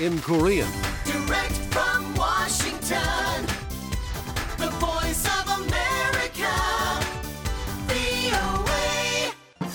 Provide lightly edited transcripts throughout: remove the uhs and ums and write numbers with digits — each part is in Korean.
in Korean. Direct from Washington, the voice of America, VOA.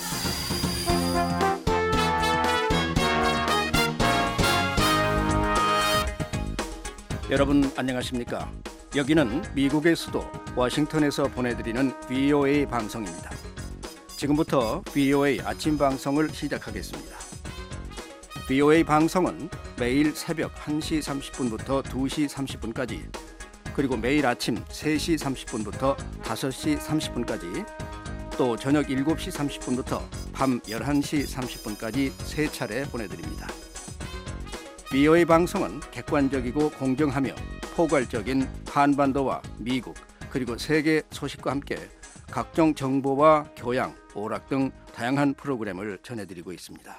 여러분 안녕하십니까? 여기는 미국의 수도 워싱턴에서 보내드리는 VOA 방송입니다. 지금부터 VOA 아침 방송을 시작하겠습니다. VOA 방송은 매일 새벽 1시 30분부터 2시 30분까지 그리고 매일 아침 3시 30분부터 5시 30분까지 또 저녁 7시 30분부터 밤 11시 30분까지 세 차례 보내드립니다. VOA 방송은 객관적이고 공정하며 포괄적인 한반도와 미국 그리고 세계 소식과 함께 각종 정보와 교양, 오락 등 다양한 프로그램을 전해드리고 있습니다.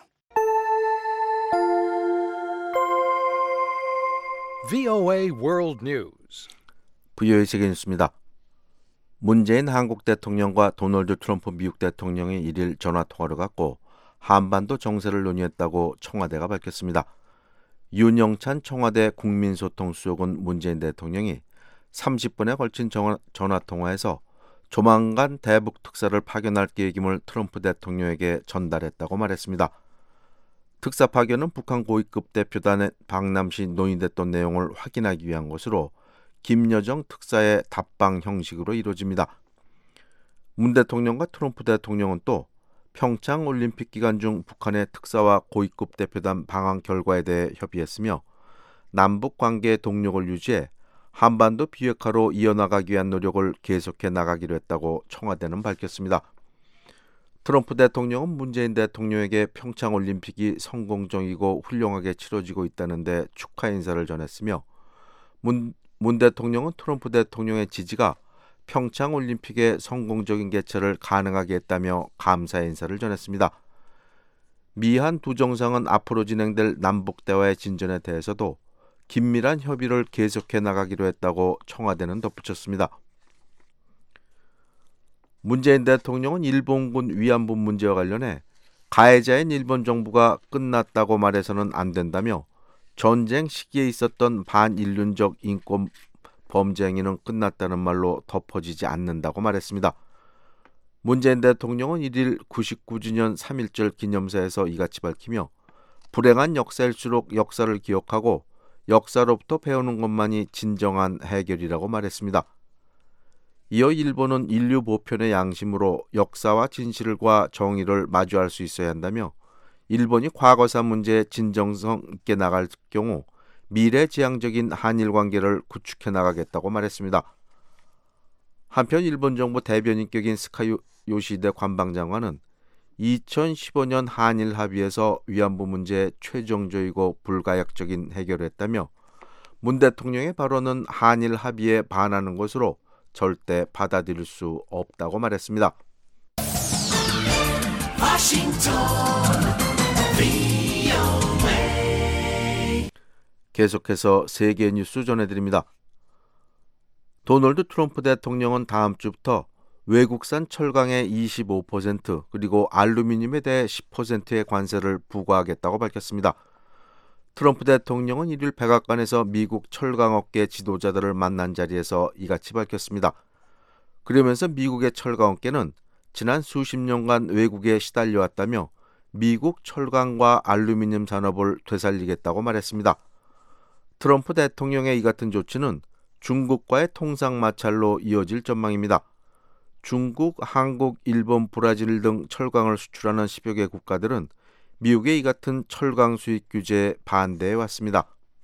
VOA World News. VOA 세계 뉴스입니다. 문재인 한국 대통령과 도널드 트럼프 미국 대통령이 1일 전화통화를 갖고 한반도 정세를 논의했다고 청와대가 밝혔습니다. 윤영찬 청와대 국민소통수석은 문재인 대통령이 30분에 걸친 전화통화에서 조만간 대북 특사를 파견할 계획임을 트럼프 대통령에게 전달했다고 말했습니다. 특사 파견은 북한 고위급 대표단의 박남시 논의됐던 내용을 확인하기 위한 것으로 김여정 특사의 답방 형식으로 이루어집니다. 문 대통령과 트럼프 대통령은 또 평창 올림픽 기간 중 북한의 특사와 고위급 대표단 방한 결과에 대해 협의했으며 남북 관계의 동력을 유지해 한반도 비핵화로 이어나가기 위한 노력을 계속해 나가기로 했다고 청와대는 밝혔습니다. 트럼프 대통령은 문재인 대통령에게 평창 올림픽이 성공적이고 훌륭하게 치러지고 있다는 데 축하 인사를 전했으며 문 대통령은 트럼프 대통령의 지지가 평창 올림픽의 성공적인 개최를 가능하게 했다며 감사 인사를 전했습니다. 미한 두 정상은 앞으로 진행될 남북 대화의 진전에 대해서도 긴밀한 협의를 계속해 나가기로 했다고 청와대는 덧붙였습니다. 문재인 대통령은 일본군 위안부 문제와 관련해 가해자인 일본 정부가 끝났다고 말해서는 안 된다며 전쟁 시기에 있었던 반인륜적 인권 범죄 행위는 끝났다는 말로 덮어지지 않는다고 말했습니다. 문재인 대통령은 1일 99주년 3.1절 기념사에서 이같이 밝히며 불행한 역사일수록 역사를 기억하고 역사로부터 배우는 것만이 진정한 해결이라고 말했습니다. 이어 일본은 인류 보편의 양심으로 역사와 진실과 정의를 마주할 수 있어야 한다며 일본이 과거사 문제에 진정성 있게 나갈 경우 미래지향적인 한일 관계를 구축해 나가겠다고 말했습니다. 한편 일본 정부 대변인격인 스카 요시히데 관방장관은 2015년 한일 합의에서 위안부 문제에 최종적이고 불가역적인 해결을 했다며 문 대통령의 발언은 한일 합의에 반하는 것으로 절대 받아들일 수 없다고 말했습니다. 계속해서 세계 뉴스 전해드립니다. 도널드 트럼프 대통령은 다음 주부터 외국산 철강의 25% 그리고 알루미늄에 대해 10%의 관세를 부과하겠다고 밝혔습니다. 트럼프 대통령은 1일 백악관에서 미국 철강업계 지도자들을 만난 자리에서 이같이 밝혔습니다. 그러면서 미국의 철강업계는 지난 수십 년간 외국에 시달려왔다며 미국 철강과 알루미늄 산업을 되살리겠다고 말했습니다. 트럼프 대통령의 이 같은 조치는 중국과의 통상 마찰로 이어질 전망입니다. 중국, 한국, 일본, 브라질 등 철강을 수출하는 10여 개 국가들은 미국의 이 같은 철강 수입 규제에 반대해 왔습니다.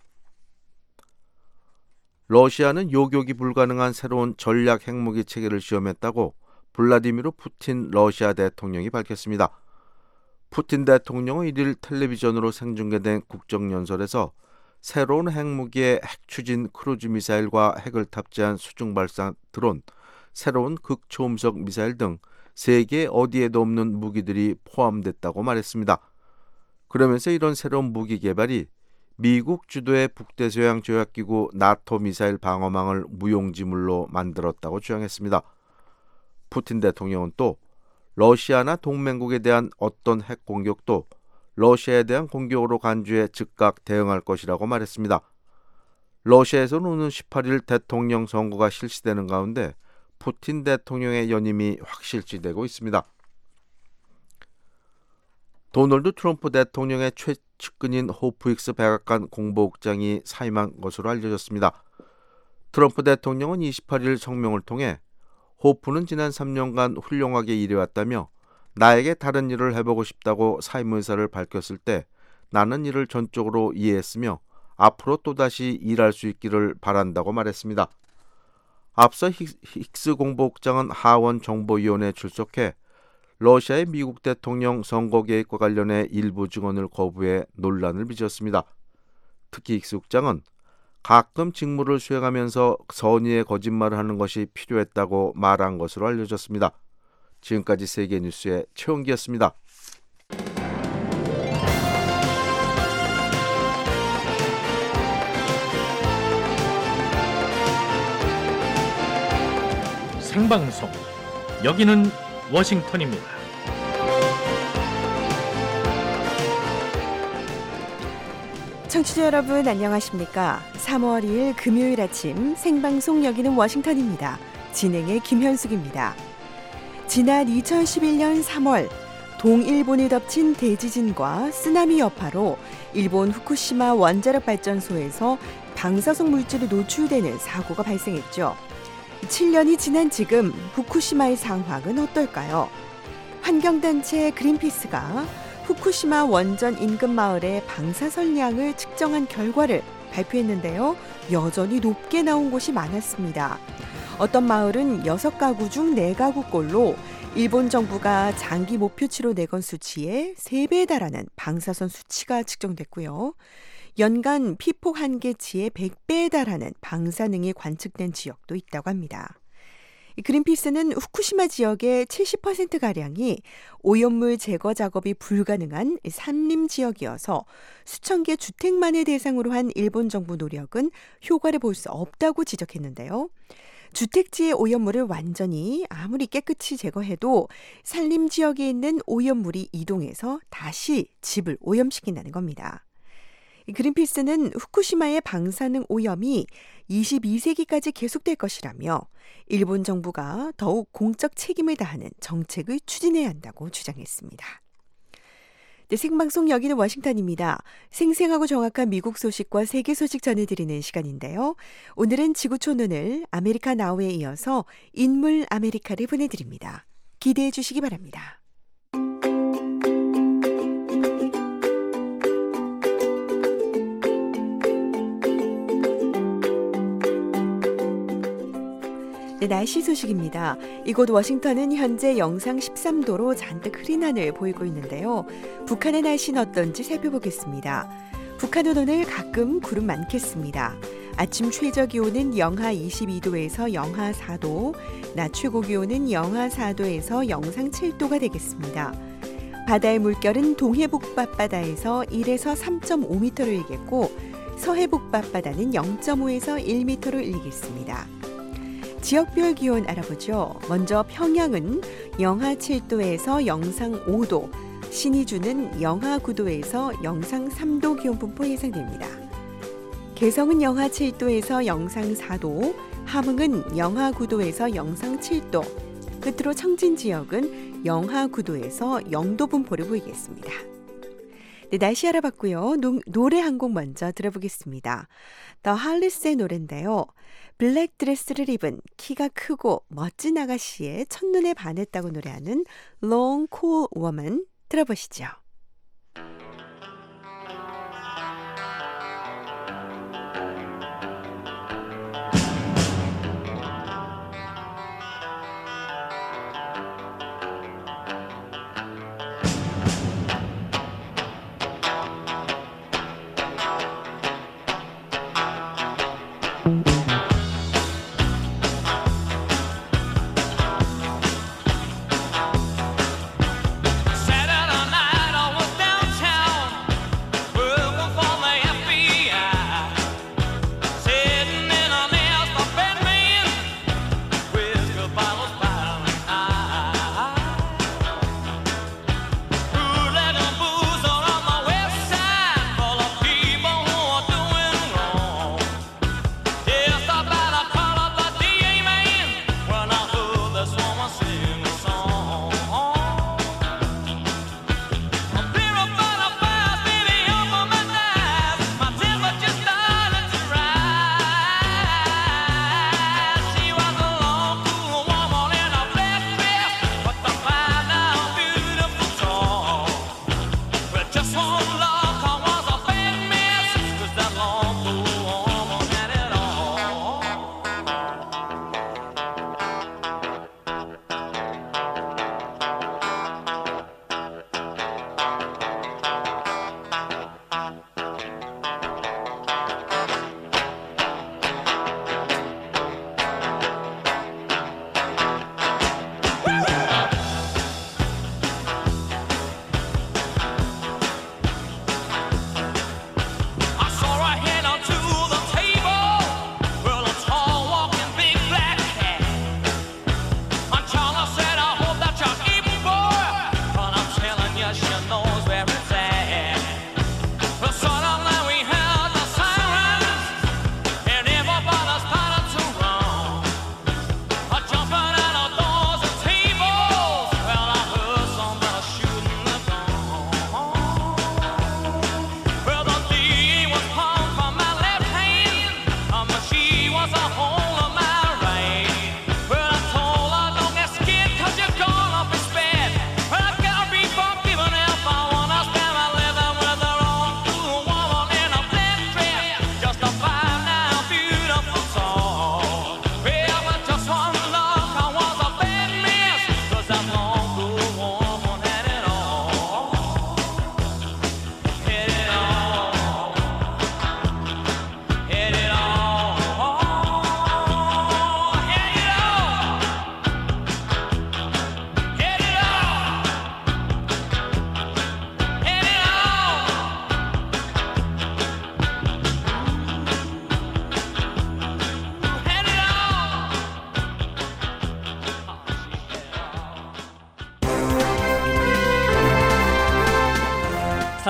러시아는 요격이 불가능한 새로운 전략 핵무기 체계를 시험했다고 블라디미르 푸틴 러시아 대통령이 밝혔습니다. 푸틴 대통령은 1일 텔레비전으로 생중계된 국정연설에서 새로운 핵무기의 핵추진 크루즈 미사일과 핵을 탑재한 수중발사 드론, 새로운 극초음속 미사일 등 세계 어디에도 없는 무기들이 포함됐다고 말했습니다. 그러면서 이런 새로운 무기 개발이 미국 주도의 북대서양 조약기구 나토 미사일 방어망을 무용지물로 만들었다고 주장했습니다. 푸틴 대통령은 또 러시아나 동맹국에 대한 어떤 핵 공격도 러시아에 대한 공격으로 간주해 즉각 대응할 것이라고 말했습니다. 러시아에서는 오는 18일 대통령 선거가 실시되는 가운데 푸틴 대통령의 연임이 확실시되고 있습니다. 도널드 트럼프 대통령의 최측근인 호프익스 백악관 공보국장이 사임한 것으로 알려졌습니다. 트럼프 대통령은 28일 성명을 통해 호프는 지난 3년간 훌륭하게 일해왔다며 나에게 다른 일을 해보고 싶다고 사임 의사를 밝혔을 때 나는 이를 전적으로 이해했으며 앞으로 또다시 일할 수 있기를 바란다고 말했습니다. 앞서 힉스 공보국장은 하원 정보위원회에 출석해 러시아의 미국 대통령 선거 계획과 관련해 일부 증언을 거부해 논란을 빚었습니다. 특히 힉스 국장은 가끔 직무를 수행하면서 선의의 거짓말을 하는 것이 필요했다고 말한 것으로 알려졌습니다. 지금까지 세계뉴스의 최원기였습니다. 생방송 여기는 워싱턴입니다. 청취자 여러분 안녕하십니까? 3월 2일 금요일 아침 생방송 여기는 워싱턴입니다. 진행의 김현숙입니다. 지난 2011년 3월 동일본을 덮친 대지진과 쓰나미 여파로 일본 후쿠시마 원자력 발전소에서 방사성 물질이 노출되는 사고가 발생했죠. 7년이 지난 지금 후쿠시마의 상황은 어떨까요? 환경단체 그린피스가 후쿠시마 원전 인근 마을의 방사선량을 측정한 결과를 발표했는데요. 여전히 높게 나온 곳이 많았습니다. 어떤 마을은 6가구 중 4가구꼴로 일본 정부가 장기 목표치로 내건 수치의 3배에 달하는 방사선 수치가 측정됐고요. 연간 피폭 한계치의 100배에 달하는 방사능이 관측된 지역도 있다고 합니다. 그린피스는 후쿠시마 지역의 70%가량이 오염물 제거 작업이 불가능한 산림 지역이어서 수천 개 주택만을 대상으로 한 일본 정부 노력은 효과를 볼 수 없다고 지적했는데요. 주택지의 오염물을 완전히 아무리 깨끗이 제거해도 산림 지역에 있는 오염물이 이동해서 다시 집을 오염시킨다는 겁니다. 그린피스는 후쿠시마의 방사능 오염이 22세기까지 계속될 것이라며 일본 정부가 더욱 공적 책임을 다하는 정책을 추진해야 한다고 주장했습니다. 네, 생방송 여기는 워싱턴입니다. 생생하고 정확한 미국 소식과 세계 소식 전해드리는 시간인데요. 오늘은 지구촌 오늘 아메리카 나우에 이어서 인물 아메리카를 보내드립니다. 기대해 주시기 바랍니다. 네, 날씨 소식입니다. 이곳 워싱턴은 현재 영상 13도로 잔뜩 흐린 하늘 보이고 있는데요. 북한의 날씨는 어떤지 살펴보겠습니다. 북한은 오늘 가끔 구름 많겠습니다. 아침 최저 기온은 영하 22도에서 영하 4도, 낮 최고 기온은 영하 4도에서 영상 7도가 되겠습니다. 바다의 물결은 동해북바바다에서 1에서 3.5m를 일겠고 서해북바바다는 0.5에서 1m로 일겠습니다. 지역별 기온 알아보죠. 먼저 평양은 영하 7도에서 영상 5도, 신의주는 영하 9도에서 영상 3도 기온 분포 예상됩니다. 개성은 영하 7도에서 영상 4도, 함흥은 영하 9도에서 영상 7도, 끝으로 청진 지역은 영하 9도에서 0도 분포를 보이겠습니다. 네, 날씨 알아봤고요. 노래 한 곡 먼저 들어보겠습니다. The Hollis의 노래인데요. 블랙 드레스를 입은 키가 크고 멋진 아가씨의 첫눈에 반했다고 노래하는 Long Cool Woman 들어보시죠. Saturday night I was downtown.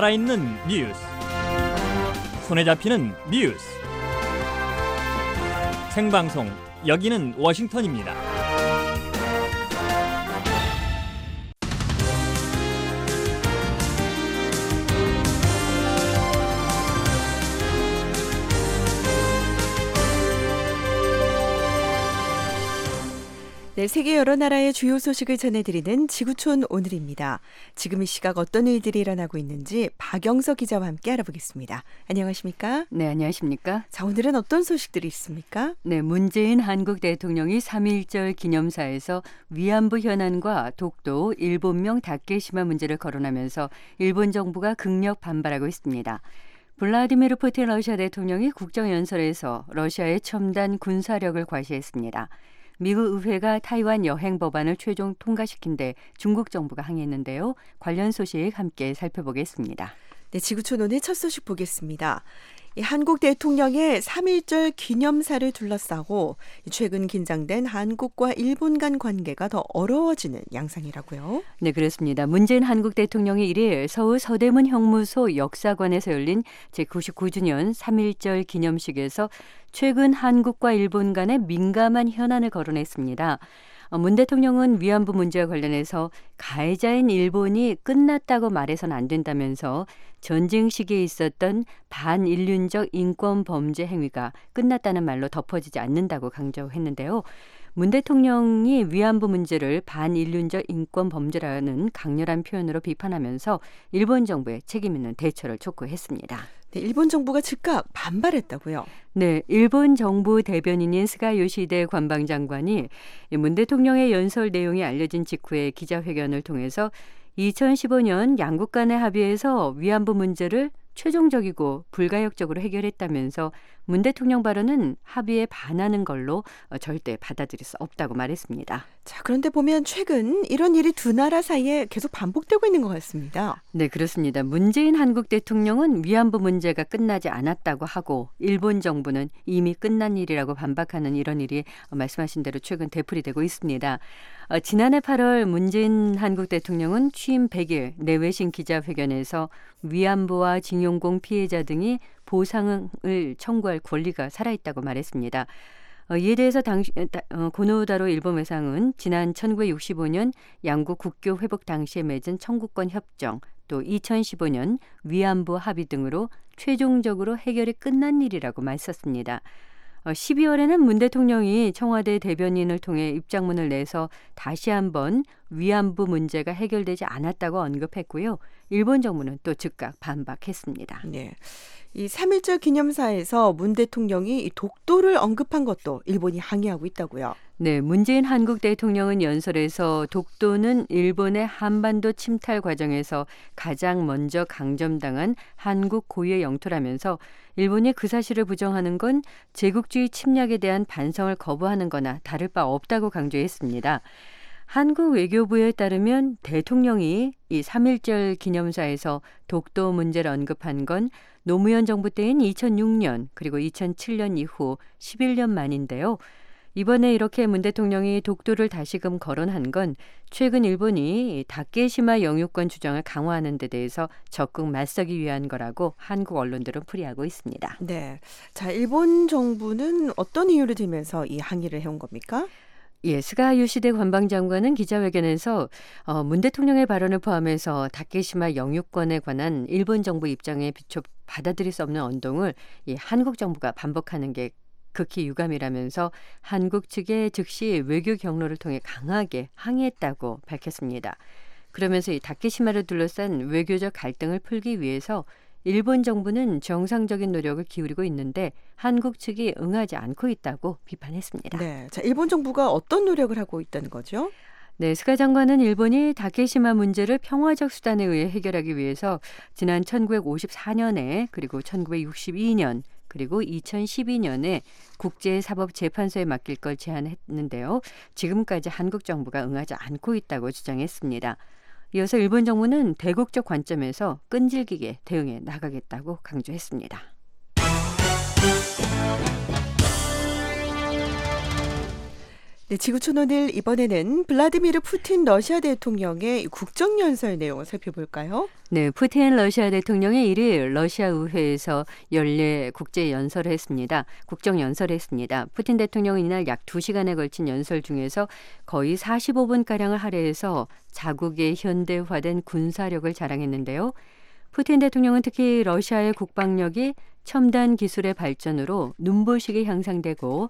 살아있는 뉴스, 손에 잡히는 뉴스, 생방송 여기는 워싱턴입니다. 네, 세계 여러 나라의 주요 소식을 전해드리는 지구촌 오늘입니다. 지금 이 시각 어떤 일들이 일어나고 있는지 박영서 기자와 함께 알아보겠습니다. 안녕하십니까? 네, 안녕하십니까? 자, 오늘은 어떤 소식들이 있습니까? 네, 문재인 한국 대통령이 3.1절 기념사에서 위안부 현안과 독도, 일본명 다케시마 문제를 거론하면서 일본 정부가 극력 반발하고 있습니다. 블라디미르 푸틴 러시아 대통령이 국정연설에서 러시아의 첨단 군사력을 과시했습니다. 미국 의회가 타이완 여행 법안을 최종 통과시킨 데 중국 정부가 항의했는데요. 관련 소식 함께 살펴보겠습니다. 네, 지구촌 오늘 첫 소식 보겠습니다. 한국 대통령의 3.1절 기념사를 둘러싸고 최근 긴장된 한국과 일본 간 관계가 더 어려워지는 양상이라고요. 네, 그렇습니다. 문재인 한국 대통령이 1일 서울 서대문 형무소 역사관에서 열린 제99주년 3.1절 기념식에서 최근 한국과 일본 간의 민감한 현안을 거론했습니다. 문 대통령은 위안부 문제와 관련해서 가해자인 일본이 끝났다고 말해서는 안 된다면서 전쟁 시기에 있었던 반인륜적 인권 범죄 행위가 끝났다는 말로 덮어지지 않는다고 강조했는데요. 문 대통령이 위안부 문제를 반인륜적 인권 범죄라는 강렬한 표현으로 비판하면서 일본 정부의 책임 있는 대처를 촉구했습니다. 네, 일본 정부가 즉각 반발했다고요? 네, 일본 정부 대변인인 스가 요시히데 관방장관이 문 대통령의 연설 내용이 알려진 직후에 기자회견을 통해서 2015년 양국 간의 합의에서 위안부 문제를 최종적이고 불가역적으로 해결했다면서 문 대통령 발언은 합의에 반하는 걸로 절대 받아들일 수 없다고 말했습니다. 자, 그런데 보면 최근 이런 일이 두 나라 사이에 계속 반복되고 있는 것 같습니다. 네, 그렇습니다. 문재인 한국 대통령은 위안부 문제가 끝나지 않았다고 하고 일본 정부는 이미 끝난 일이라고 반박하는 이런 일이 말씀하신 대로 최근 되풀이되고 있습니다. 지난해 8월 문재인 한국 대통령은 취임 100일 내외신 기자회견에서 위안부와 징용공 피해자 등이 보상을 청구할 권리가 살아있다고 말했습니다. 이에 대해서 고노다로 일본 외상은 지난 1965년 양국 국교 회복 당시에 맺은 청구권 협정, 또 2015년 위안부 합의 등으로 최종적으로 해결이 끝난 일이라고 말했습니다. 12월에는 문 대통령이 청와대 대변인을 통해 입장문을 내서 다시 한번 위안부 문제가 해결되지 않았다고 언급했고요. 일본 정부는 또 즉각 반박했습니다. 네. 이 3.1절 기념사에서 문 대통령이 이 독도를 언급한 것도 일본이 항의하고 있다고요. 네, 문재인 한국 대통령은 연설에서 독도는 일본의 한반도 침탈 과정에서 가장 먼저 강점당한 한국 고유의 영토라면서 일본이 그 사실을 부정하는 건 제국주의 침략에 대한 반성을 거부하는 거나 다를 바 없다고 강조했습니다. 한국 외교부에 따르면 대통령이 이 3.1절 기념사에서 독도 문제를 언급한 건 노무현 정부 때인 2006년 그리고 2007년 이후 11년 만인데요. 이번에 이렇게 문 대통령이 독도를 다시금 거론한 건 최근 일본이 다케시마 영유권 주장을 강화하는 데 대해서 적극 맞서기 위한 거라고 한국 언론들은 풀이하고 있습니다. 네, 자, 일본 정부는 어떤 이유를 들면서 이 항의를 해온 겁니까? 예, 스가 요시히데 관방장관은 기자회견에서 문 대통령의 발언을 포함해서 다케시마 영유권에 관한 일본 정부 입장에 비춰 받아들일 수 없는 언동을 한국 정부가 반복하는 게 극히 유감이라면서 한국 측에 즉시 외교 경로를 통해 강하게 항의했다고 밝혔습니다. 그러면서 이 다케시마를 둘러싼 외교적 갈등을 풀기 위해서 일본 정부는 정상적인 노력을 기울이고 있는데 한국 측이 응하지 않고 있다고 비판했습니다. 네, 자, 일본 정부가 어떤 노력을 하고 있다는 거죠? 네, 스가 장관은 일본이 다케시마 문제를 평화적 수단에 의해 해결하기 위해서 지난 1954년에 그리고 1962년 그리고 2012년에 국제사법재판소에 맡길 걸 제안했는데요. 지금까지 한국 정부가 응하지 않고 있다고 주장했습니다. 이어서 일본 정부는 대국적 관점에서 끈질기게 대응해 나가겠다고 강조했습니다. 네, 지구촌 오늘 이번에는 블라디미르 푸틴 러시아 대통령의 국정연설 내용을 살펴볼까요? 네, 푸틴 러시아 대통령이 1일 러시아 의회에서 연례 국제연설을 했습니다. 국정연설을 했습니다. 푸틴 대통령은 이날 약 2시간에 걸친 연설 중에서 거의 45분가량을 할애해서 자국의 현대화된 군사력을 자랑했는데요. 푸틴 대통령은 특히 러시아의 국방력이 첨단 기술의 발전으로 눈부시게 향상되고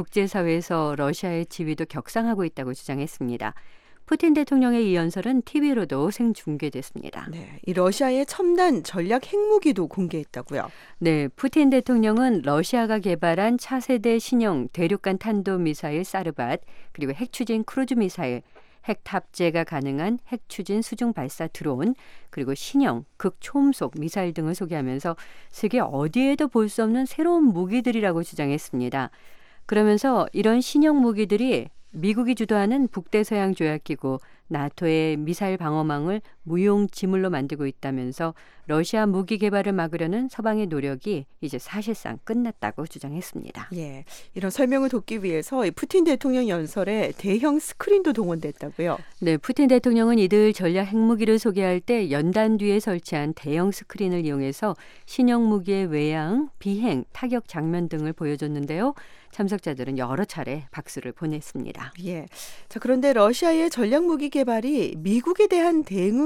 국제사회에서 러시아의 지위도 격상하고 있다고 주장했습니다. 푸틴 대통령의 이 연설은 TV로도 생중계됐습니다. 네, 이 러시아의 첨단 전략 핵무기도 공개했다고요? 네, 푸틴 대통령은 러시아가 개발한 차세대 신형 대륙간 탄도미사일 사르밧, 그리고 핵추진 크루즈 미사일, 핵 탑재가 가능한 핵추진 수중 발사 드론, 그리고 신형 극초음속 미사일 등을 소개하면서 세계 어디에도 볼 수 없는 새로운 무기들이라고 주장했습니다. 그러면서 이런 신형 무기들이 미국이 주도하는 북대서양 조약기구 나토의 미사일 방어망을 무용지물로 만들고 있다면서 러시아 무기 개발을 막으려는 서방의 노력이 이제 사실상 끝났다고 주장했습니다. 예, 이런 설명을 돕기 위해서 이 푸틴 대통령 연설에 대형 스크린도 동원됐다고요? 네, 푸틴 대통령은 이들 전략 핵무기를 소개할 때 연단 뒤에 설치한 대형 스크린을 이용해서 신형 무기의 외양, 비행, 타격 장면 등을 보여줬는데요. 참석자들은 여러 차례 박수를 보냈습니다. 예. 자, 그런데 러시아의 전략 무기 개발이 미국에 대한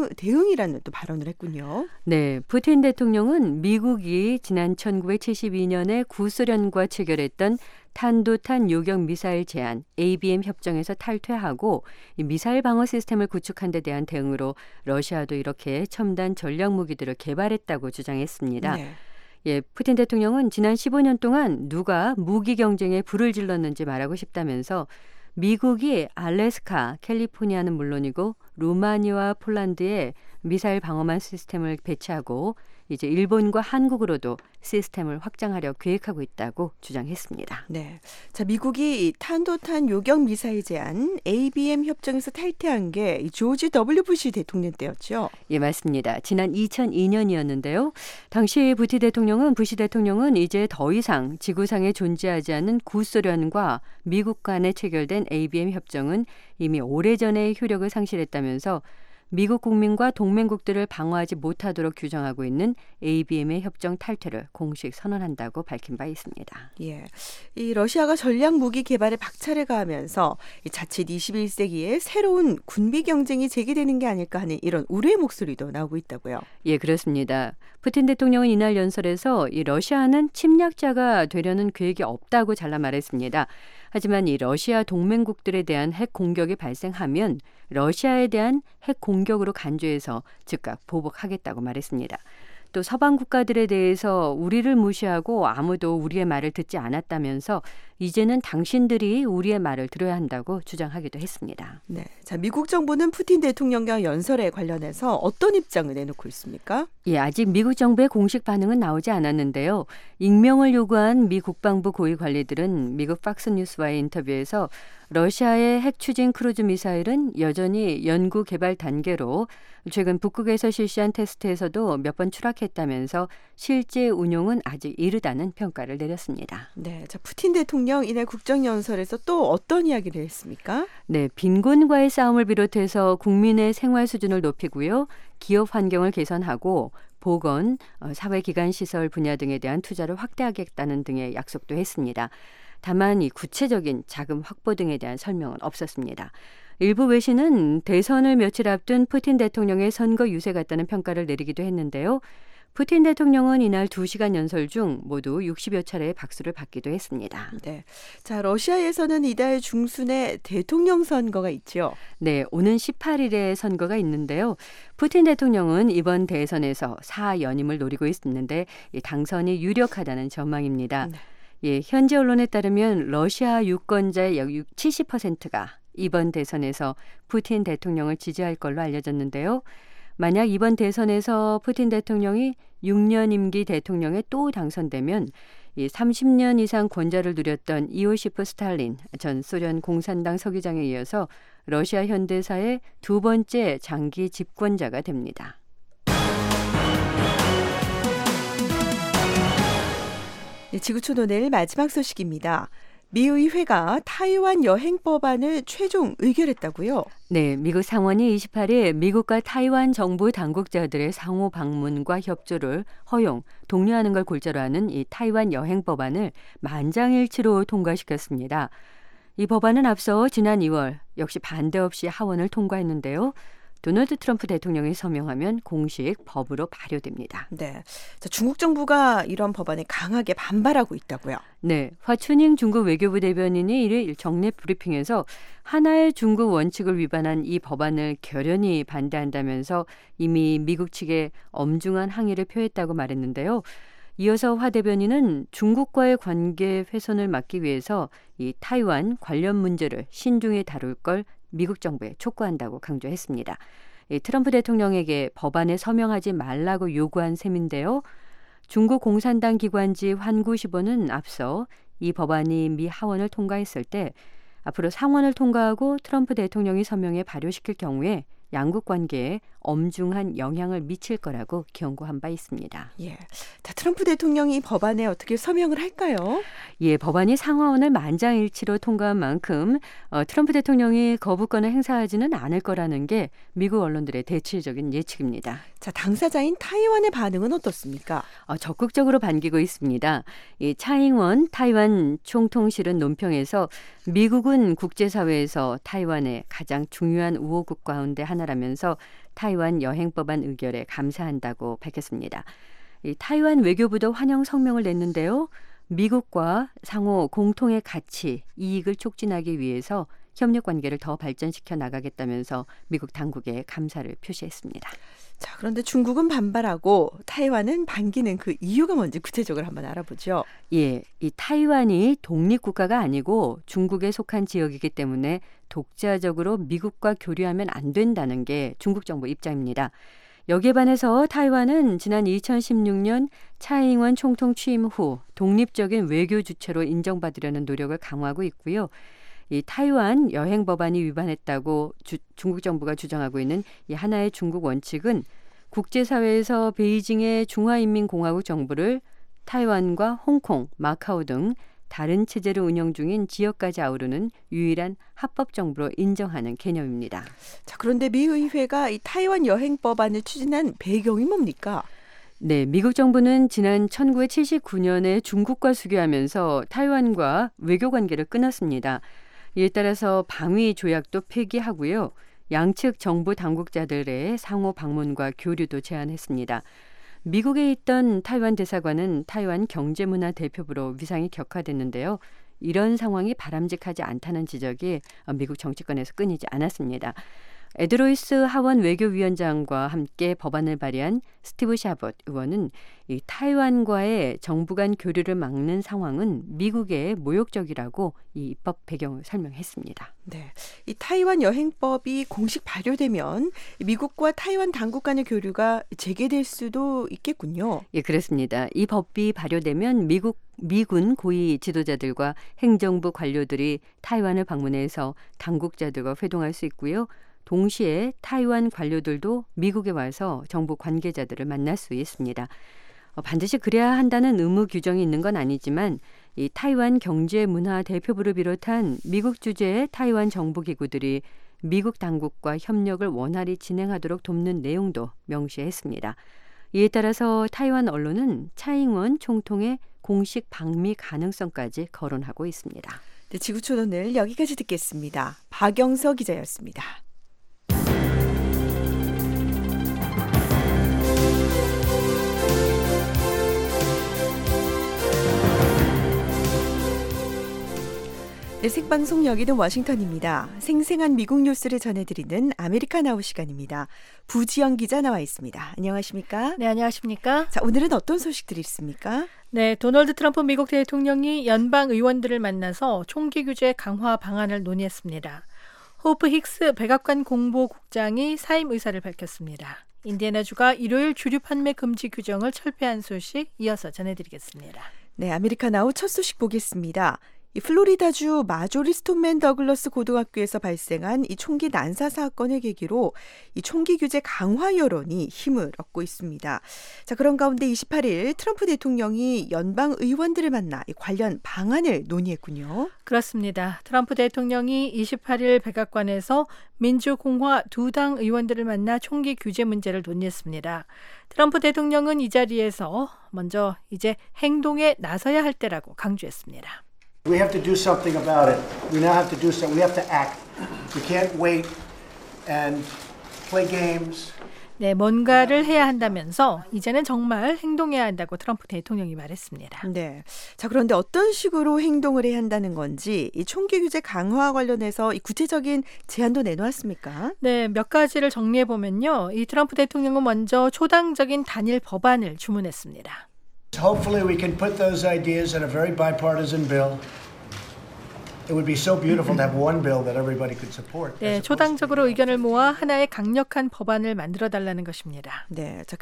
대응이라는 또 발언을 했군요. 네, 푸틴 대통령은 미국이 지난 1972년에 구소련과 체결했던 탄도탄 요격 미사일 제한 ABM 협정에서 탈퇴하고 이 미사일 방어 시스템을 구축한 데 대한 대응으로 러시아도 이렇게 첨단 전략 무기들을 개발했다고 주장했습니다. 네. 예, 푸틴 대통령은 지난 15년 동안 누가 무기 경쟁에 불을 질렀는지 말하고 싶다면서 미국이 알래스카, 캘리포니아는 물론이고 루마니아와 폴란드에 미사일 방어망 시스템을 배치하고 이제 일본과 한국으로도 시스템을 확장하려 계획하고 있다고 주장했습니다. 네, 자 미국이 이 탄도탄 요격 미사일 제한 ABM 협정에서 탈퇴한 게 조지 W 부시 대통령 때였죠. 예, 맞습니다. 지난 2002년이었는데요. 당시 부시 대통령은 이제 더 이상 지구상에 존재하지 않는 구소련과 미국 간에 체결된 ABM 협정은 이미 오래전에 효력을 상실했다면서 미국 국민과 동맹국들을 방어하지 못하도록 규정하고 있는 ABM의 협정 탈퇴를 공식 선언한다고 밝힌 바 있습니다. 예, 이 러시아가 전략 무기 개발에 박차를 가하면서 자칫 21세기에 새로운 군비 경쟁이 제기되는 게 아닐까 하는 이런 우려의 목소리도 나오고 있다고요. 예, 그렇습니다. 푸틴 대통령은 이날 연설에서 이 러시아는 침략자가 되려는 계획이 없다고 잘라 말했습니다. 하지만 이 러시아 동맹국들에 대한 핵 공격이 발생하면 러시아에 대한 핵 공격으로 간주해서 즉각 보복하겠다고 말했습니다. 또 서방 국가들에 대해서 우리를 무시하고 아무도 우리의 말을 듣지 않았다면서 이제는 당신들이 우리의 말을 들어야 한다고 주장하기도 했습니다. 네, 자 미국 정부는 푸틴 대통령과 연설에 관련해서 어떤 입장을 내놓고 있습니까? 예, 아직 미국 정부의 공식 반응은 나오지 않았는데요. 익명을 요구한 미 국방부 고위 관리들은 미국 팍스뉴스와의 인터뷰에서 러시아의 핵 추진 크루즈 미사일은 여전히 연구 개발 단계로 최근 북극에서 실시한 테스트에서도 몇 번 추락했다면서 실제 운용은 아직 이르다는 평가를 내렸습니다. 네, 자 푸틴 대통령 이날 국정연설에서 또 어떤 이야기를 했습니까? 네, 빈곤과의 싸움을 비롯해서 국민의 생활 수준을 높이고요. 기업 환경을 개선하고 보건, 사회기관시설 분야 등에 대한 투자를 확대하겠다는 등의 약속도 했습니다. 다만 이 구체적인 자금 확보 등에 대한 설명은 없었습니다. 일부 외신은 대선을 며칠 앞둔 푸틴 대통령의 선거 유세 같다는 평가를 내리기도 했는데요. 푸틴 대통령은 이날 2시간 연설 중 모두 60여 차례의 박수를 받기도 했습니다. 네, 자 러시아에서는 이달 중순에 대통령 선거가 있죠. 네, 오는 18일에 선거가 있는데요. 푸틴 대통령은 이번 대선에서 4연임을 노리고 있는데 당선이 유력하다는 전망입니다. 네. 예, 현지 언론에 따르면 러시아 유권자의 약 70%가 이번 대선에서 푸틴 대통령을 지지할 걸로 알려졌는데요. 만약 이번 대선에서 푸틴 대통령이 6년 임기 대통령에 또 당선되면 이 30년 이상 권좌를 누렸던 이오시프 스탈린 전 소련 공산당 서기장에 이어서 러시아 현대사의 두 번째 장기 집권자가 됩니다. 네, 지구촌 오늘 마지막 소식입니다. 미 의회가 타이완 여행 법안을 최종 의결했다고요? 네, 미국 상원이 28일 미국과 타이완 정부 당국자들의 상호 방문과 협조를 허용, 독려하는 걸 골자로 하는 이 타이완 여행 법안을 만장일치로 통과시켰습니다. 이 법안은 앞서 지난 2월 역시 반대 없이 하원을 통과했는데요. 도널드 트럼프 대통령이 서명하면 공식 법으로 발효됩니다. 네, 자, 중국 정부가 이런 법안에 강하게 반발하고 있다고요? 네, 화춘잉 중국 외교부 대변인이 1일 정례 브리핑에서 하나의 중국 원칙을 위반한 이 법안을 결연히 반대한다면서 이미 미국 측에 엄중한 항의를 표했다고 말했는데요. 이어서 화 대변인은 중국과의 관계 훼손을 막기 위해서 이 타이완 관련 문제를 신중히 다룰 걸 미국 정부에 촉구한다고 강조했습니다. 트럼프 대통령에게 법안에 서명하지 말라고 요구한 셈인데요. 중국 공산당 기관지 환구시보는 앞서 이 법안이 미 하원을 통과했을 때 앞으로 상원을 통과하고 트럼프 대통령이 서명에 발효시킬 경우에 양국 관계에 엄중한 영향을 미칠 거라고 경고한 바 있습니다. 예, 자, 트럼프 대통령이 이 법안에 어떻게 서명을 할까요? 예, 법안이 상하원을 만장일치로 통과한 만큼 트럼프 대통령이 거부권을 행사하지는 않을 거라는 게 미국 언론들의 대체적인 예측입니다. 자, 당사자인 타이완의 반응은 어떻습니까? 적극적으로 반기고 있습니다. 이 차잉원 타이완 총통실은 논평에서 미국은 국제사회에서 타이완의 가장 중요한 우호국 가운데 하나라면서 타이완 여행법안 의결에 감사한다고 밝혔습니다. 이 타이완 외교부도 환영 성명을 냈는데요. 미국과 상호 공통의 가치, 이익을 촉진하기 위해서 협력 관계를 더 발전시켜 나가겠다면서 미국 당국에 감사를 표시했습니다. 자, 그런데 중국은 반발하고 타이완은 반기는 그 이유가 뭔지 구체적으로 한번 알아보죠. 예, 이 타이완이 독립국가가 아니고 중국에 속한 지역이기 때문에 독자적으로 미국과 교류하면 안 된다는 게 중국 정부 입장입니다. 여기에 반해서 타이완은 지난 2016년 차잉원 총통 취임 후 독립적인 외교 주체로 인정받으려는 노력을 강화하고 있고요. 이 타이완 여행 법안이 위반했다고 중국 정부가 주장하고 있는 이 하나의 중국 원칙은 국제사회에서 베이징의 중화인민공화국 정부를 타이완과 홍콩, 마카오 등 다른 체제를 운영 중인 지역까지 아우르는 유일한 합법 정부로 인정하는 개념입니다. 자, 그런데 미 의회가 이 타이완 여행 법안을 추진한 배경이 뭡니까? 네, 미국 정부는 지난 1979년에 중국과 수교하면서 타이완과 외교 관계를 끊었습니다. 이에 따라서 방위 조약도 폐기하고요. 양측 정부 당국자들의 상호 방문과 교류도 제한했습니다. 미국에 있던 타이완 대사관은 타이완 경제문화 대표부로 위상이 격화됐는데요. 이런 상황이 바람직하지 않다는 지적이 미국 정치권에서 끊이지 않았습니다. 에드로이스 하원 외교위원장과 함께 법안을 발의한 스티브 샤봇 의원은 이 타이완과의 정부 간 교류를 막는 상황은 미국의 모욕적이라고 이 입법 배경을 설명했습니다. 네, 이 타이완 여행법이 공식 발효되면 미국과 타이완 당국 간의 교류가 재개될 수도 있겠군요. 예, 그렇습니다. 이 법이 발효되면 미군 고위 지도자들과 행정부 관료들이 타이완을 방문해서 당국자들과 회동할 수 있고요. 동시에 타이완 관료들도 미국에 와서 정부 관계자들을 만날 수 있습니다. 반드시 그래야 한다는 의무 규정이 있는 건 아니지만 이 타이완 경제문화 대표부를 비롯한 미국 주재의 타이완 정부기구들이 미국 당국과 협력을 원활히 진행하도록 돕는 내용도 명시했습니다. 이에 따라서 타이완 언론은 차잉원 총통의 공식 방미 가능성까지 거론하고 있습니다. 네, 지구촌 오늘 여기까지 듣겠습니다. 박영서 기자였습니다. 네, 생방송 여기는 워싱턴입니다. 생생한 미국 뉴스를 전해드리는 아메리카나우 시간입니다. 부지영 기자 나와 있습니다. 안녕하십니까? 네, 안녕하십니까? 자, 오늘은 어떤 소식들이 있습니까? 네, 도널드 트럼프 미국 대통령이 연방 의원들을 만나서 총기 규제 강화 방안을 논의했습니다. 호프 힉스 백악관 공보국장이 사임 의사를 밝혔습니다. 인디애나주가 일요일 주류 판매 금지 규정을 철폐한 소식 이어서 전해드리겠습니다. 네, 아메리카나우 첫 소식 보겠습니다. 이 플로리다주 마조리 스톤맨 더글러스 고등학교에서 발생한 이 총기 난사 사건을 계기로 이 총기 규제 강화 여론이 힘을 얻고 있습니다. 자, 그런 가운데 28일 트럼프 대통령이 연방 의원들을 만나 이 관련 방안을 논의했군요. 그렇습니다. 트럼프 대통령이 28일 백악관에서 민주, 공화 두 당 의원들을 만나 총기 규제 문제를 논의했습니다. 트럼프 대통령은 이 자리에서 먼저 이제 행동에 나서야 할 때라고 강조했습니다. We have to do something about it. We now have to do something. We have to act. We can't wait and play games. 네, 뭔가를 해야 한다면서 이제는 정말 행동해야 한다고 트럼프 대통령이 말했습니다. 네. 자, 그런데 어떤 식으로 행동을 해야 한다는 건지 이 총기 규제 강화 관련해서 이 구체적인 제안도 내놓았습니까? 네, 몇 가지를 정리해 보면요. 이 트럼프 대통령은 먼저 초당적인 단일 법안을 주문했습니다. Hopefully we can put those ideas in a very bipartisan bill. It would be so beautiful to have one bill that everybody could support. 네, 초당적으로 의견을 모아 하나의 강력한 법안을 만들어 달라는 것입니다. 네, 자,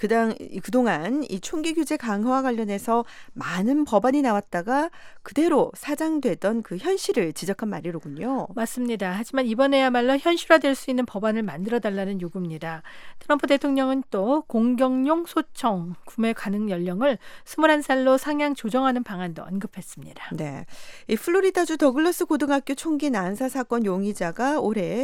그동안 이 총기 규제 강화 관련해서 많은 법안이 나왔다가 그대로 사장되던 그 현실을 지적한 말이로군요. 맞습니다. 하지만 이번에야말로 현실화될 수 있는 법안을 만들어 달라는 요구입니다. 트럼프 대통령은 또 공격용 소총 구매 가능 연령을 21살로 상향 조정하는 방안도 언급했습니다. 네, 이 플로리다주 더글러스 고등학교 총기 난사 사건 용의자가 올해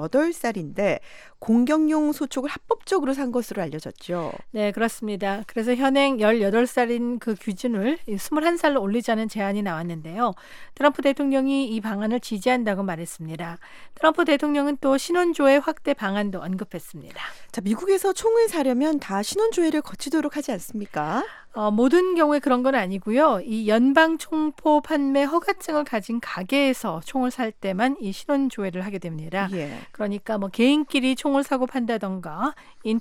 18살인데 공격용 소총을 합법적으로 산 것으로 알려졌죠. 네, 그렇습니다. 그래서 현행 18살인 그 기준을 21살로 올리자는 제안이 나왔는데요. 트럼프 대통령이 이 방안을 지지한다고 말했습니다. 트럼프 대통령은 또 신원조회 확대 방안도 언급했습니다. 자, 미국에서 총을 사려면 다 신원조회를 거치도록 하지 않습니까? 모든 경우에 그런 건 아니고요. 이 연방 총포 판매 허가증을 가진 가게에서 총을 살 때만 이 신원조회를 하게 됩니다. 예. 그러니까 뭐 개인끼리 총을 사고 판다던가